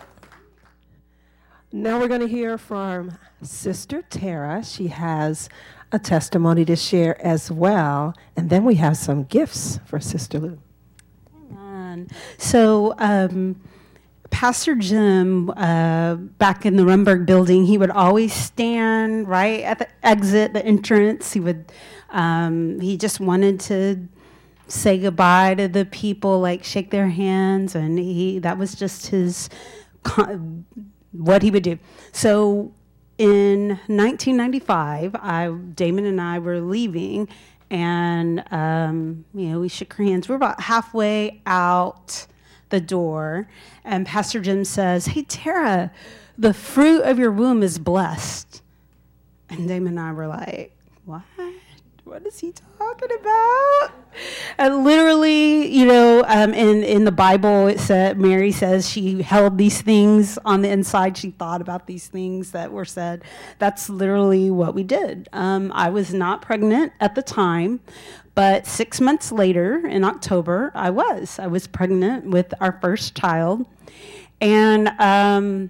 Now we're going to hear from Sister Tara. She has a testimony to share as well. And then we have some gifts for Sister Lou. Amen. So, um, Pastor Jim, uh, back in the Rumberg building, he would always stand right at the exit, the entrance. He would, um, he just wanted to say goodbye to the people, like shake their hands, and he that was just his, what he would do. So in nineteen ninety-five, I, Damon and I were leaving, and um, you know, we shook hands. We're about halfway out the door, and Pastor Jim says, "Hey, Tara, the fruit of your womb is blessed." And Damon and I were like, "What? What is he talking about?" And literally, you know, um, in, in the Bible, it said, Mary says she held these things on the inside. She thought about these things that were said. That's literally what we did. Um, I was not pregnant at the time, but six months later, in October, I was. I was pregnant with our first child. And um,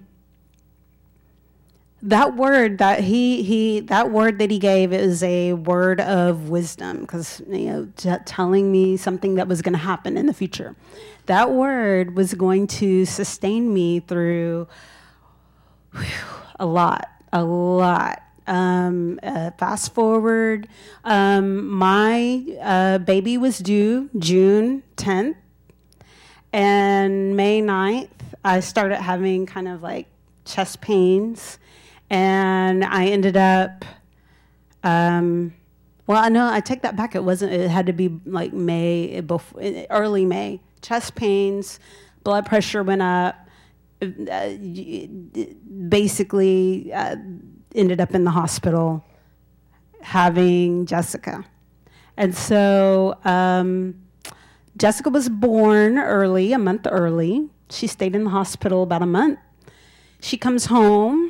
that word that he he that word that he gave is a word of wisdom, because you know, t- telling me something that was going to happen in the future. That word was going to sustain me through whew, a lot, a lot. Um, uh, fast forward, um, my uh, baby was due June tenth, and May ninth, I started having kind of like chest pains. And I ended up, um, well, I know I take that back. It wasn't, it had to be like May, before, early May. Chest pains, blood pressure went up, uh, basically uh, ended up in the hospital having Jessica. And so um, Jessica was born early, a month early. She stayed in the hospital about a month. She comes home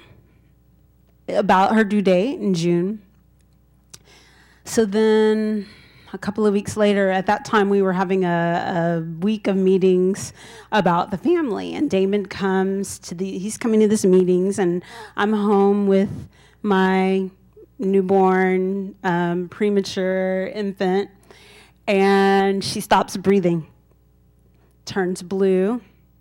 about her due date in June. So then a couple of weeks later, at that time, we were having a, a week of meetings about the family. And Damon comes to the, he's coming to these meetings, and I'm home with my newborn, um, premature infant, and she stops breathing, turns blue.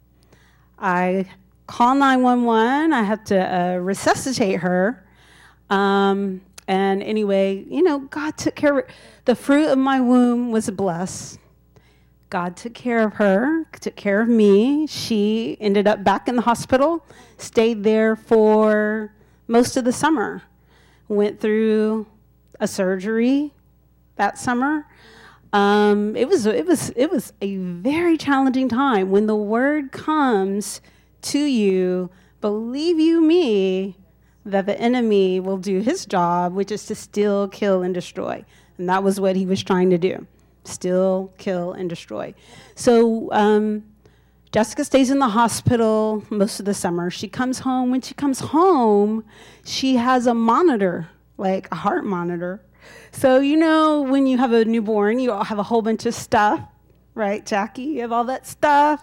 I call nine one one. I have to uh, resuscitate her. Um, and anyway, you know, God took care of it. The fruit of my womb was blessed. God took care of her, took care of me. She ended up back in the hospital, stayed there for most of the summer. Went through a surgery that summer. Um, it was it was it was a very challenging time. When the word comes to you, believe you me, that the enemy will do his job, which is to steal, kill, and destroy. And that was what he was trying to do: steal, kill, and destroy. So um, Jessica stays in the hospital most of the summer. She comes home. When she comes home, she has a monitor, like a heart monitor. So, you know, when you have a newborn, you all have a whole bunch of stuff, right, Jackie? You have all that stuff.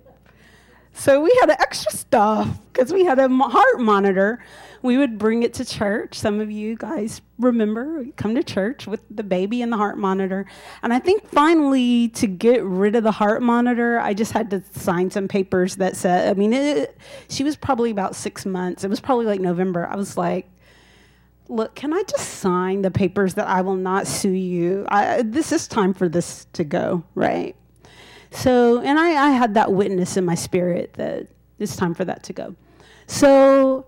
So we had extra stuff because we had a heart monitor. We would bring it to church. Some of you guys remember, we come to church with the baby and the heart monitor. And I think finally, to get rid of the heart monitor, I just had to sign some papers that said, I mean, it, she was probably about six months. It was probably like November. I was like, look, can I just sign the papers that I will not sue you? I, this is time for this to go, right? So, and I, I had that witness in my spirit that it's time for that to go. So,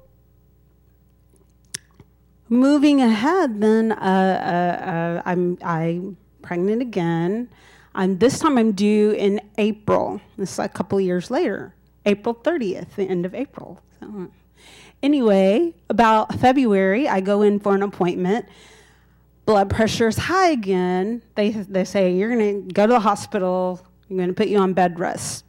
moving ahead, then uh, uh, uh, I'm I'm pregnant again. Um, this time I'm due in April. This is a couple of years later, April thirtieth, the end of April. So, anyway, about February, I go in for an appointment. Blood pressure is high again. They they say, you're going to go to the hospital. I'm going to put you on bed rest.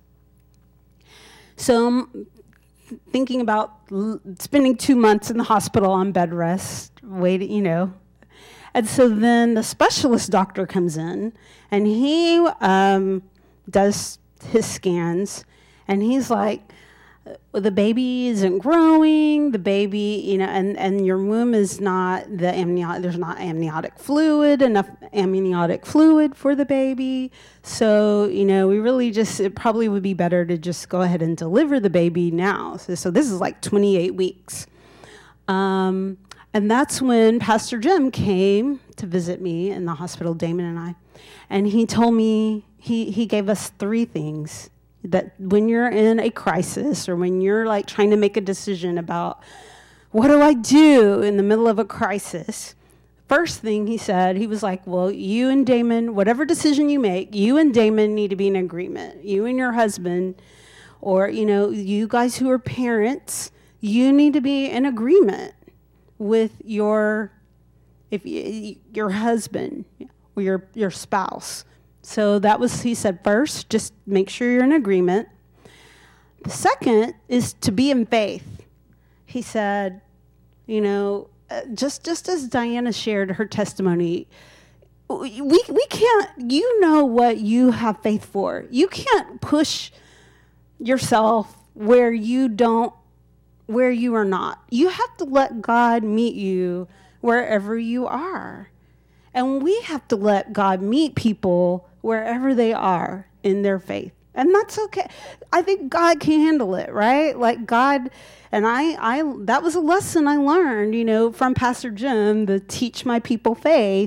So I'm thinking about l- spending two months in the hospital on bed rest, waiting, you know. And so then the specialist doctor comes in, and he um, does his scans, and he's like, the baby isn't growing, the baby, you know, and, and your womb is not, the amniotic, there's not amniotic fluid, enough amniotic fluid for the baby. So, you know, we really just, it probably would be better to just go ahead and deliver the baby now. So, so this is like twenty-eight weeks. Um, and that's when Pastor Jim came to visit me in the hospital, Damon and I. And he told me, he, he gave us three things. That when you're in a crisis, or when you're like trying to make a decision about what do I do in the middle of a crisis, first thing he said, he was like, well, you and Damon, whatever decision you make, you and Damon need to be in agreement. You and your husband, or, you know, you guys who are parents, you need to be in agreement with your, if you, your husband or your, your spouse. So that was, he said, first, just make sure you're in agreement. The second is to be in faith. He said, you know, uh, just just as Diana shared her testimony, we we can't, you know what you have faith for. You can't push yourself where you don't, where you are not. You have to let God meet you wherever you are. And we have to let God meet people wherever they are in their faith. And that's okay. I think God can handle it, right? Like God, and I, I that was a lesson I learned, you know, from Pastor Jim, the teach my people faith.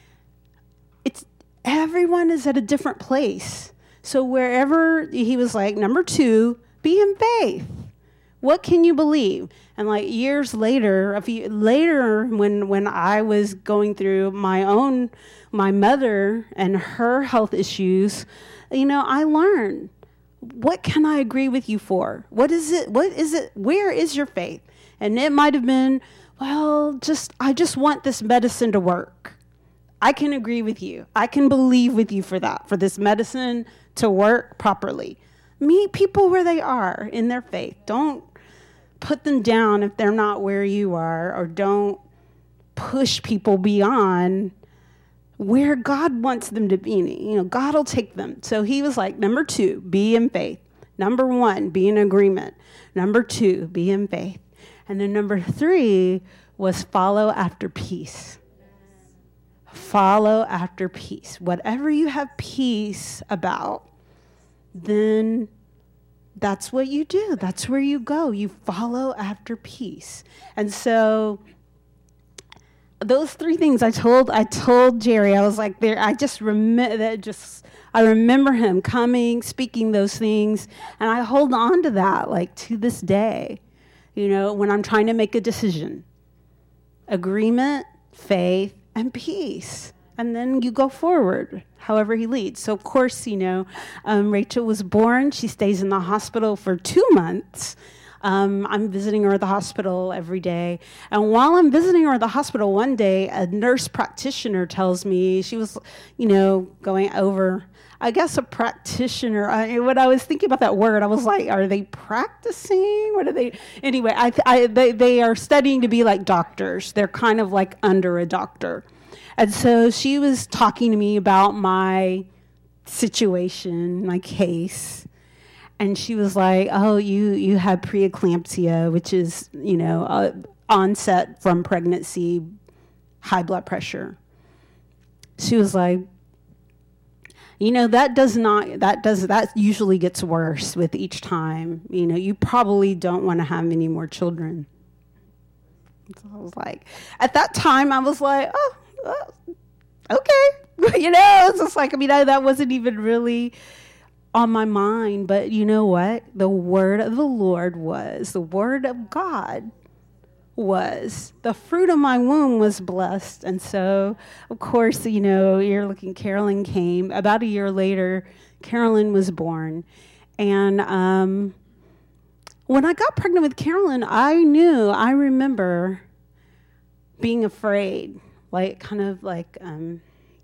It's everyone is at a different place. So wherever, he was like, number two, be in faith. What can you believe? And like years later, a few later, when when I was going through my own, my mother and her health issues, you know, I learned, what can I agree with you for? What is it? What is it? Where is your faith? And it might have been, well, just I just want this medicine to work. I can agree with you. I can believe with you for that, for this medicine to work properly. Meet people where they are in their faith. Don't put them down if they're not where you are, or don't push people beyond where God wants them to be. You know, God will take them. So he was like, number two, be in faith. Number one, be in agreement. Number two, be in faith. And then number three was follow after peace. Follow after peace. Whatever you have peace about, then that's what you do. That's where you go. You follow after peace. And so those three things I told I told Jerry, I was like, there. I just remember that. Just I remember him coming, speaking those things, and I hold on to that like to this day. You know, when I'm trying to make a decision, agreement, faith, and peace, and then you go forward however he leads. So of course, you know, um, Rachel was born. She stays in the hospital for two months. Um, I'm visiting her at the hospital every day. And while I'm visiting her at the hospital one day, a nurse practitioner tells me, she was, you know, going over, I guess a practitioner. I, when I was thinking about that word, I was like, are they practicing? What are they? Anyway, I, I, they, they are studying to be like doctors. They're kind of like under a doctor. And so she was talking to me about my situation, my case. And she was like, oh, you, you have preeclampsia, which is, you know, uh, onset from pregnancy, high blood pressure. She was like, you know, that does not, that does, that usually gets worse with each time. You know, you probably don't want to have any more children. So I was like, at that time, I was like, oh, oh okay. You know, it's just like, I mean, I, that wasn't even really on my mind, but you know what? The word of the Lord was, the word of God was, the fruit of my womb was blessed. And so, of course, you know, you're looking, Carolyn came. About a year later, Carolyn was born. And um, when I got pregnant with Carolyn, I knew, I remember being afraid, like kind of like, um,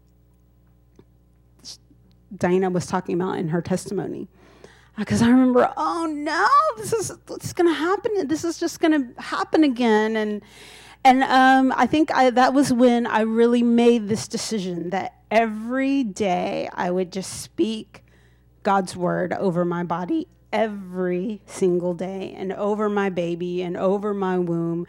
Diana was talking about in her testimony. Because I remember, oh no, this is what's going to happen. This is just going to happen again. And and um, I think I, that was when I really made this decision that every day I would just speak God's word over my body every single day, and over my baby and over my womb.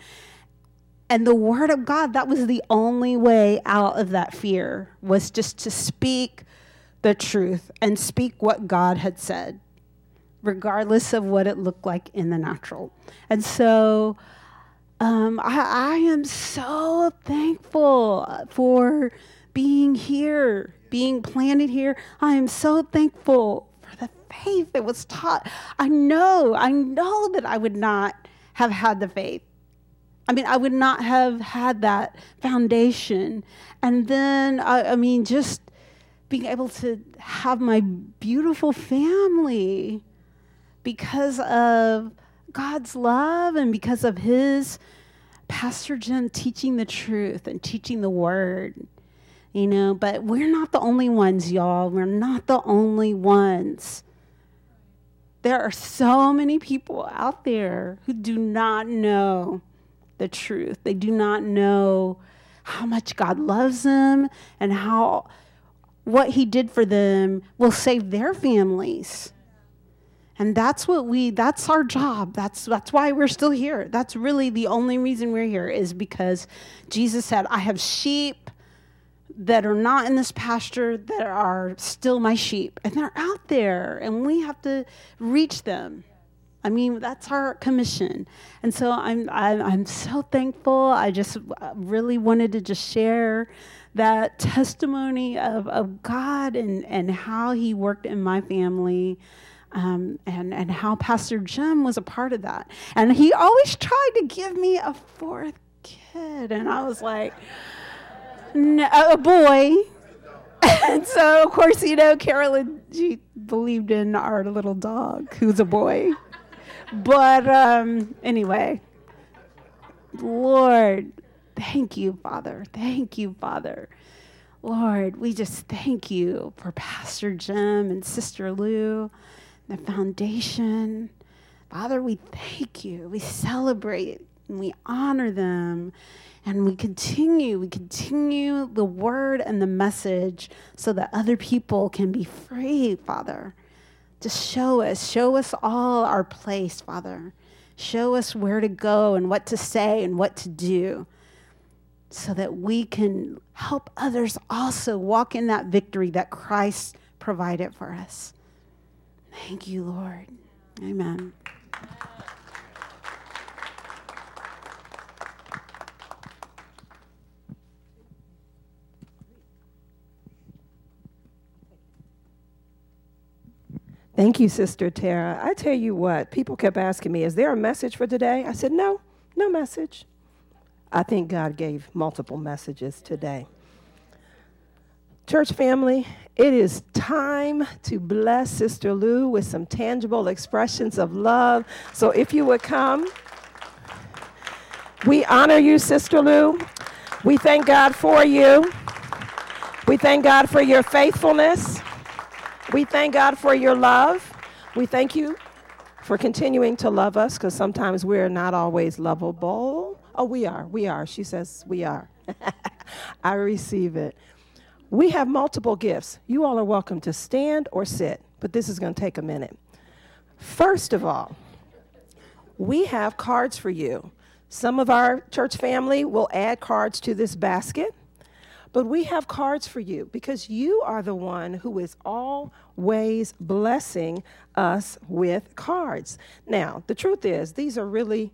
And the word of God, that was the only way out of that fear, was just to speak the truth and speak what God had said, regardless of what it looked like in the natural. And so um, I, I am so thankful for being here, being planted here. I am so thankful for the faith that was taught. I know, I know that I would not have had the faith. I mean, I would not have had that foundation. And then, I, I mean, just being able to have my beautiful family because of God's love and because of his Pastor Jim teaching the truth and teaching the word, you know, but we're not the only ones, y'all. We're not the only ones. There are so many people out there who do not know the truth. They do not know how much God loves them and how what he did for them will save their families. And that's what we, that's our job. That's that's why we're still here. That's really the only reason we're here, is because Jesus said, I have sheep that are not in this pasture that are still my sheep. And they're out there, and we have to reach them. I mean, that's our commission. And so I'm, I'm, I'm so thankful. I just really wanted to just share that testimony of, of God and, and how he worked in my family, um, and, and how Pastor Jim was a part of that. And he always tried to give me a fourth kid. And I was like, no, a boy. And so, of course, you know, Carolyn, she believed in our little dog, who's a boy. But um, anyway, Lord, thank you, Father. Thank you, Father. Lord, we just thank you for Pastor Jim and Sister Lou. the foundation. Father, we thank you. We celebrate and we honor them. And we continue, we continue the word and the message so that other people can be free, Father. Just show us, show us all our place, Father. Show us where to go and what to say and what to do so that we can help others also walk in that victory that Christ provided for us. Thank you, Lord. Amen. Thank you, Sister Tara. I tell you what, people kept asking me, is there a message for today? I said, no, no message. I think God gave multiple messages today. Church family, it is time to bless Sister Lou with some tangible expressions of love. So if you would come, we honor you, Sister Lou. We thank God for you. We thank God for your faithfulness. We thank God for your love. We thank you for continuing to love us, because sometimes we're not always lovable. Oh, we are. We are. She says we are. I receive it. We have multiple gifts. You all are welcome to stand or sit, but this is going to take a minute. First of all, we have cards for you. Some of our church family will add cards to this basket. But we have cards for you because you are the one who is always blessing us with cards. Now, the truth is, these are really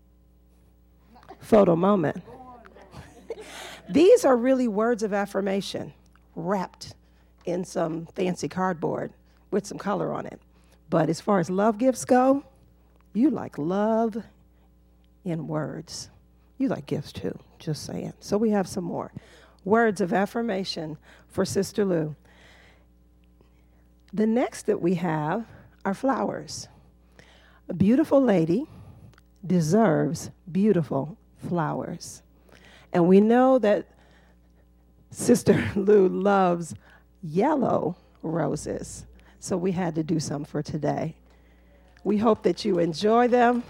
photo moment. These are really words of affirmation wrapped in some fancy cardboard with some color on it. But as far as love gifts go, you like love in words. You like gifts too, just saying. So we have some more words of affirmation for Sister Lou. The next that we have are flowers. A beautiful lady deserves beautiful flowers. And we know that Sister Lou loves yellow roses. So we had to do some for today. We hope that you enjoy them.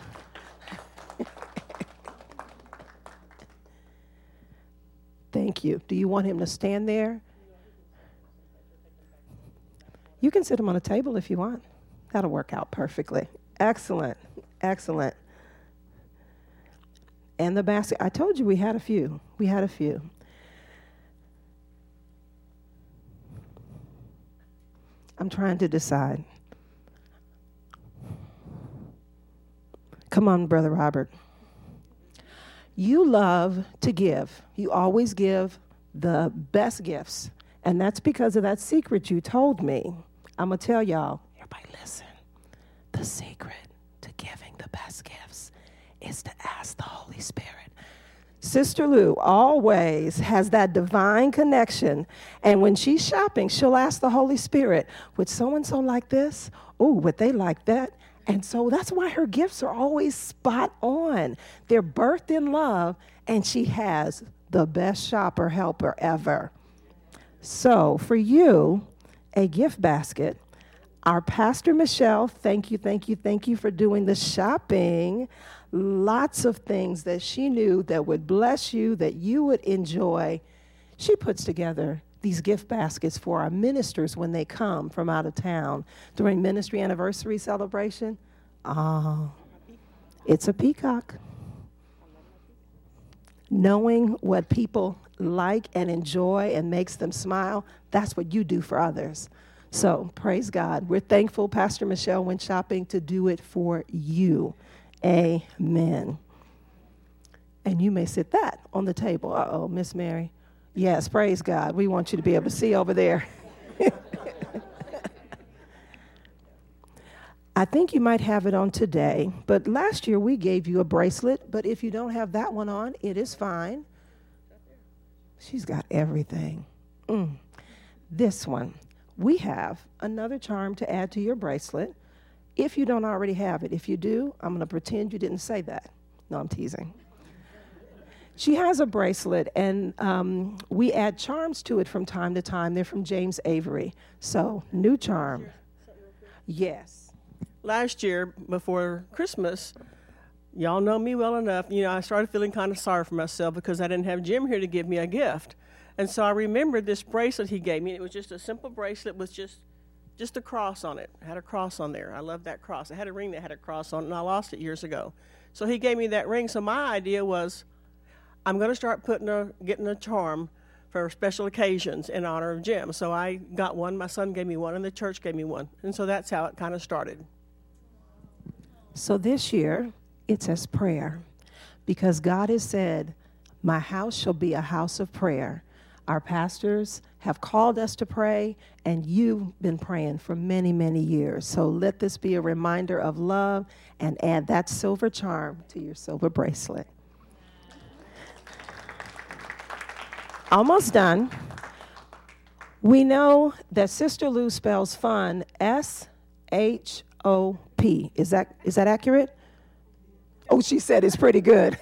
Thank you. Do you want him to stand there? You can sit him on a table if you want. That'll work out perfectly. Excellent. Excellent. And the basket. I told you we had a few. We had a few. I'm trying to decide. Come on, Brother Robert. You love to give. You always give the best gifts. And that's because of that secret you told me. I'm going to tell y'all, everybody listen. The secret to giving the best gifts is to ask the Holy Spirit. Sister Lou always has that divine connection. And when she's shopping, she'll ask the Holy Spirit, would so-and-so like this? Oh, would they like that? And so that's why her gifts are always spot on. They're birthed in love, and she has the best shopper helper ever. So for you, a gift basket. Our Pastor Michelle, thank you, thank you, thank you for doing the shopping. Lots of things that she knew that would bless you, that you would enjoy. She puts together these gift baskets for our ministers when they come from out of town during ministry anniversary celebration. Oh, it's a peacock. Knowing what people like and enjoy and makes them smile, that's what you do for others. So praise God. We're thankful Pastor Michelle went shopping to do it for you. Amen. And you may sit that on the table. Uh-oh, Miss Mary. Yes, praise God. We want you to be able to see over there. I think you might have it on today, but last year we gave you a bracelet, but if you don't have that one on, it is fine. She's got everything. Mm. This one. We have another charm to add to your bracelet if you don't already have it. If you do, I'm going to pretend you didn't say that. No, I'm teasing. She has a bracelet, and um, we add charms to it from time to time. They're from James Avery. So, new charm. Yes. last year before Christmas, y'all know me well enough, you know, I started feeling kind of sorry for myself because I didn't have Jim here to give me a gift. And so I remembered this bracelet he gave me. It was just a simple bracelet with just just a cross on it. It had a cross on there. I love that cross. I had a ring that had a cross on it, and I lost it years ago. So he gave me that ring. So my idea was, I'm going to start putting a, getting a charm for special occasions in honor of Jim. So I got one, my son gave me one, and the church gave me one. And so that's how it kind of started. So this year, it's as prayer, because God has said, my house shall be a house of prayer. Our pastors have called us to pray, and you've been praying for many, many years. So let this be a reminder of love, and add that silver charm to your silver bracelet. Almost done. We know that Sister Lou spells fun S H O P. Is that is that accurate? Oh, she said it's pretty good.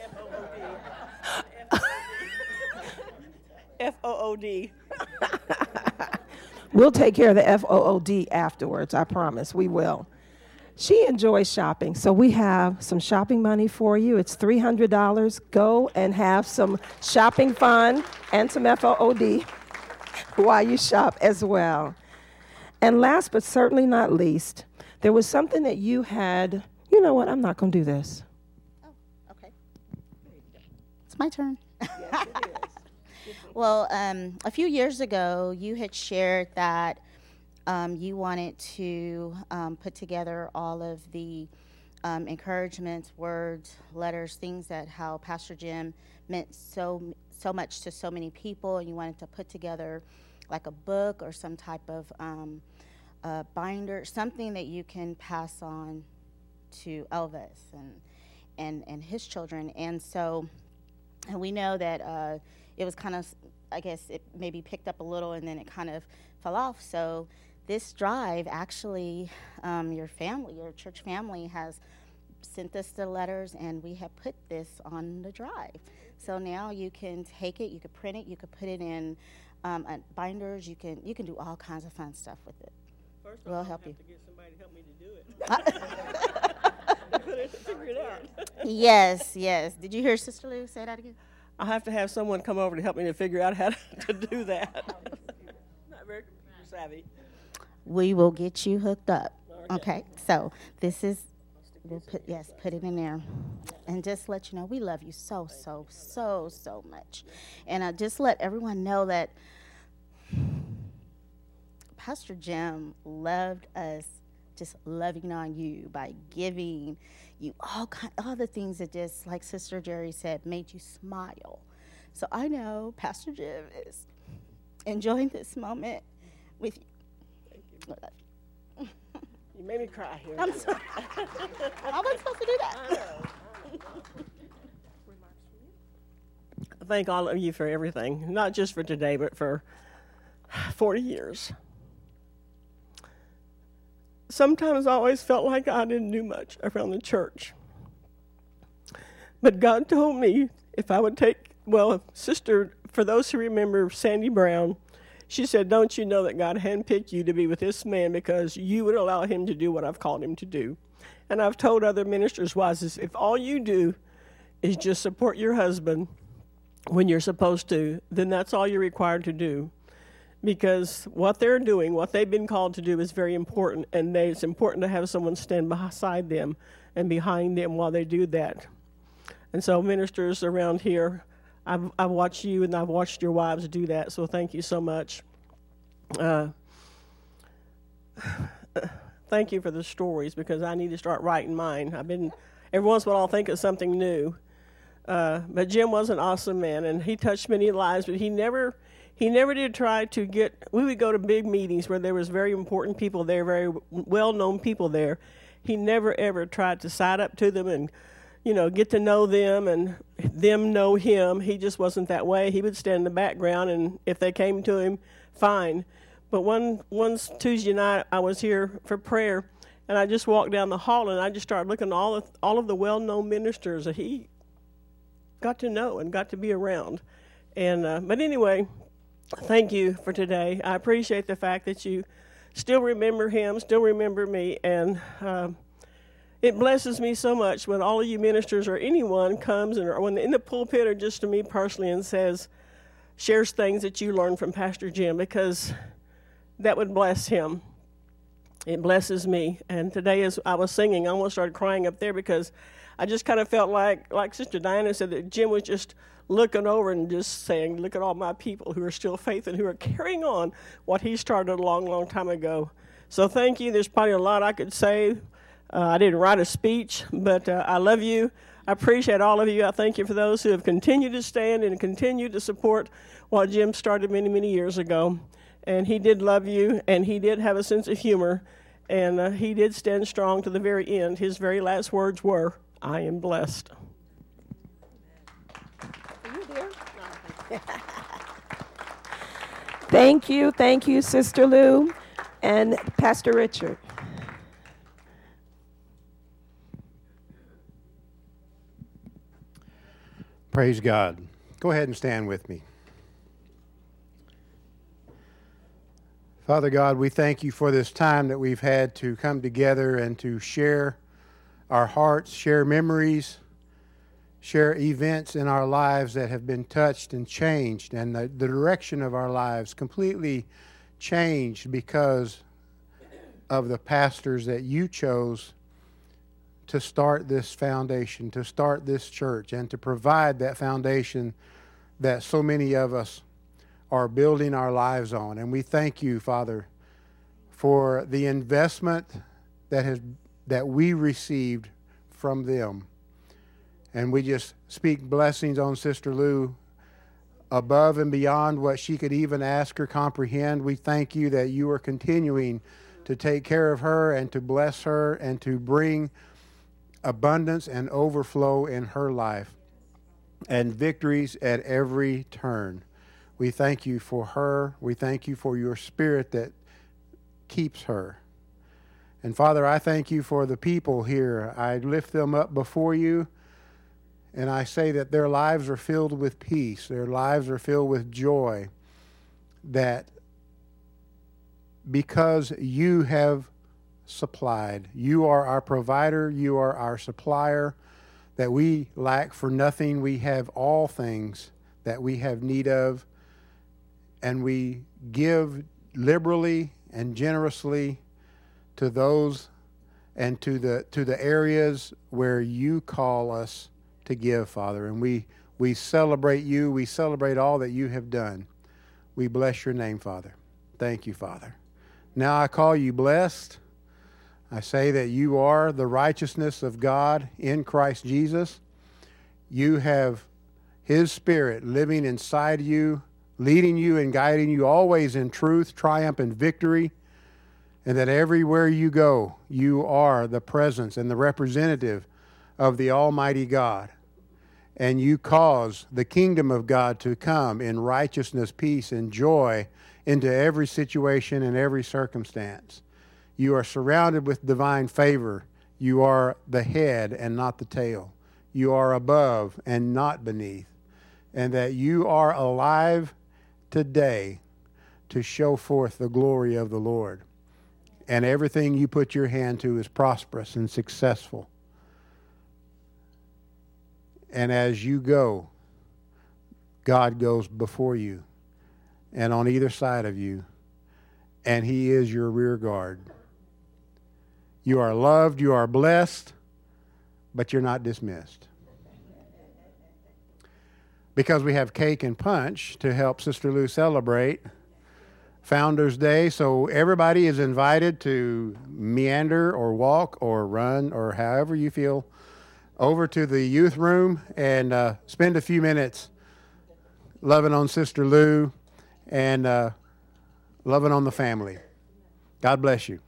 F O O D. We'll take care of the F O O D afterwards, I promise, we will. She enjoys shopping, so we have some shopping money for you. It's three hundred dollars. Go and have some shopping fun and some F O O D while you shop as well. And last but certainly not least, there was something that you had, you know what, I'm not going to do this. Oh, okay. It's my turn. Yes, it is. Well, um, a few years ago, you had shared that um, you wanted to um, put together all of the um, encouragements, words, letters, things that how Pastor Jim meant so so much to so many people, and you wanted to put together like a book or some type of um, uh, binder, something that you can pass on to Elvis and and and his children. And so, and we know that uh, it was kind of, I guess it maybe picked up a little and then it kind of fell off. So this drive, actually, um, your family, your church family has sent us the letters, and we have put this on the drive. So now you can take it, you can print it, you can put it in um, uh, binders, you can you can do all kinds of fun stuff with it. First we'll I'll help have you. to get somebody to help me to do it. Figure it out. Yes, yes. Did you hear Sister Lou say that again? I'll have to have someone come over to help me to figure out how to, to do that. Not very computer savvy. We will get you hooked up. Okay. Okay, so this is, we'll put, yes, put it in there. And just let you know, we love you so, so, so, so much. And uh, just let everyone know that Pastor Jim loved us, just loving on you by giving you all kind, all the things that just, like Sister Jerry said, made you smile. So I know Pastor Jim is enjoying this moment with you. Thank you. You made me cry here. I'm sorry. I wasn't supposed to do that. I know. I thank all of you for everything, not just for today, but for forty years. Sometimes I always felt like I didn't do much around the church. But God told me if I would take, well, Sister, for those who remember Sandy Brown, she said, don't you know that God handpicked you to be with this man because you would allow him to do what I've called him to do? And I've told other ministers' wives, if all you do is just support your husband when you're supposed to, then that's all you're required to do. Because what they're doing, what they've been called to do is very important, and they, it's important to have someone stand beside them and behind them while they do that. And so ministers around here, I've, I've watched you and I've watched your wives do that, so thank you so much. Uh, thank you for the stories, because I need to start writing mine. I've been, every once in a while I'll think of something new. Uh, but Jim was an awesome man, and he touched many lives, but he never... He never did try to get, we would go to big meetings where there was very important people there, very well-known people there. He never, ever tried to side up to them and, you know, get to know them and them know him. He just wasn't that way. He would stand in the background, and if they came to him, fine. But one, one Tuesday night, I was here for prayer, and I just walked down the hall, and I just started looking at all of, all of the well-known ministers that he got to know and got to be around. And uh, but anyway, thank you for today. I appreciate the fact that you still remember him, still remember me, and uh, it blesses me so much when all of you ministers or anyone comes and or when in the pulpit or just to me personally and says, shares things that you learned from Pastor Jim, because that would bless him. It blesses me. And today as I was singing, I almost started crying up there because I just kind of felt like, like Sister Diana said, that Jim was just looking over and just saying, look at all my people who are still faithful and who are carrying on what he started a long, long time ago. So thank you. There's probably a lot I could say. Uh, I didn't write a speech, but uh, I love you. I appreciate all of you. I thank you for those who have continued to stand and continue to support what Jim started many, many years ago. And he did love you, and he did have a sense of humor, and uh, he did stand strong to the very end. His very last words were, I am blessed. Thank you, thank you, Sister Lou and Pastor Richard. Praise God. Go ahead and stand with me. Father God, we thank you for this time that we've had to come together and to share our hearts, share memories, share events in our lives that have been touched and changed, and the, the direction of our lives completely changed because of the pastors that you chose to start this foundation, to start this church, and to provide that foundation that so many of us are building our lives on. And we thank you, Father, for the investment that has that we received from them. And we just speak blessings on Sister Lou above and beyond what she could even ask or comprehend. We thank you that you are continuing to take care of her and to bless her and to bring abundance and overflow in her life and victories at every turn. We thank you for her. We thank you for your spirit that keeps her. And Father, I thank you for the people here. I lift them up before you, and I say that their lives are filled with peace. Their lives are filled with joy, that because you have supplied, you are our provider, you are our supplier, that we lack for nothing. We have all things that we have need of, and we give liberally and generously to those and to the to the areas where you call us to give, Father. And we we celebrate you. We celebrate all that you have done. We bless your name, Father. Thank you, Father. Now I call you blessed. I say that you are the righteousness of God in Christ Jesus. You have his Spirit living inside you, leading you and guiding you always in truth, triumph, and victory. And that everywhere you go, you are the presence and the representative of the Almighty God. And you cause the kingdom of God to come in righteousness, peace, and joy into every situation and every circumstance. You are surrounded with divine favor. You are the head and not the tail. You are above and not beneath. And that you are alive today to show forth the glory of the Lord. And everything you put your hand to is prosperous and successful. And as you go, God goes before you and on either side of you, and he is your rear guard. You are loved, you are blessed, but you're not dismissed. Because we have cake and punch to help Sister Lou celebrate Founders Day, so everybody is invited to meander or walk or run or however you feel over to the youth room and uh, spend a few minutes loving on Sister Lou and uh, loving on the family. God bless you.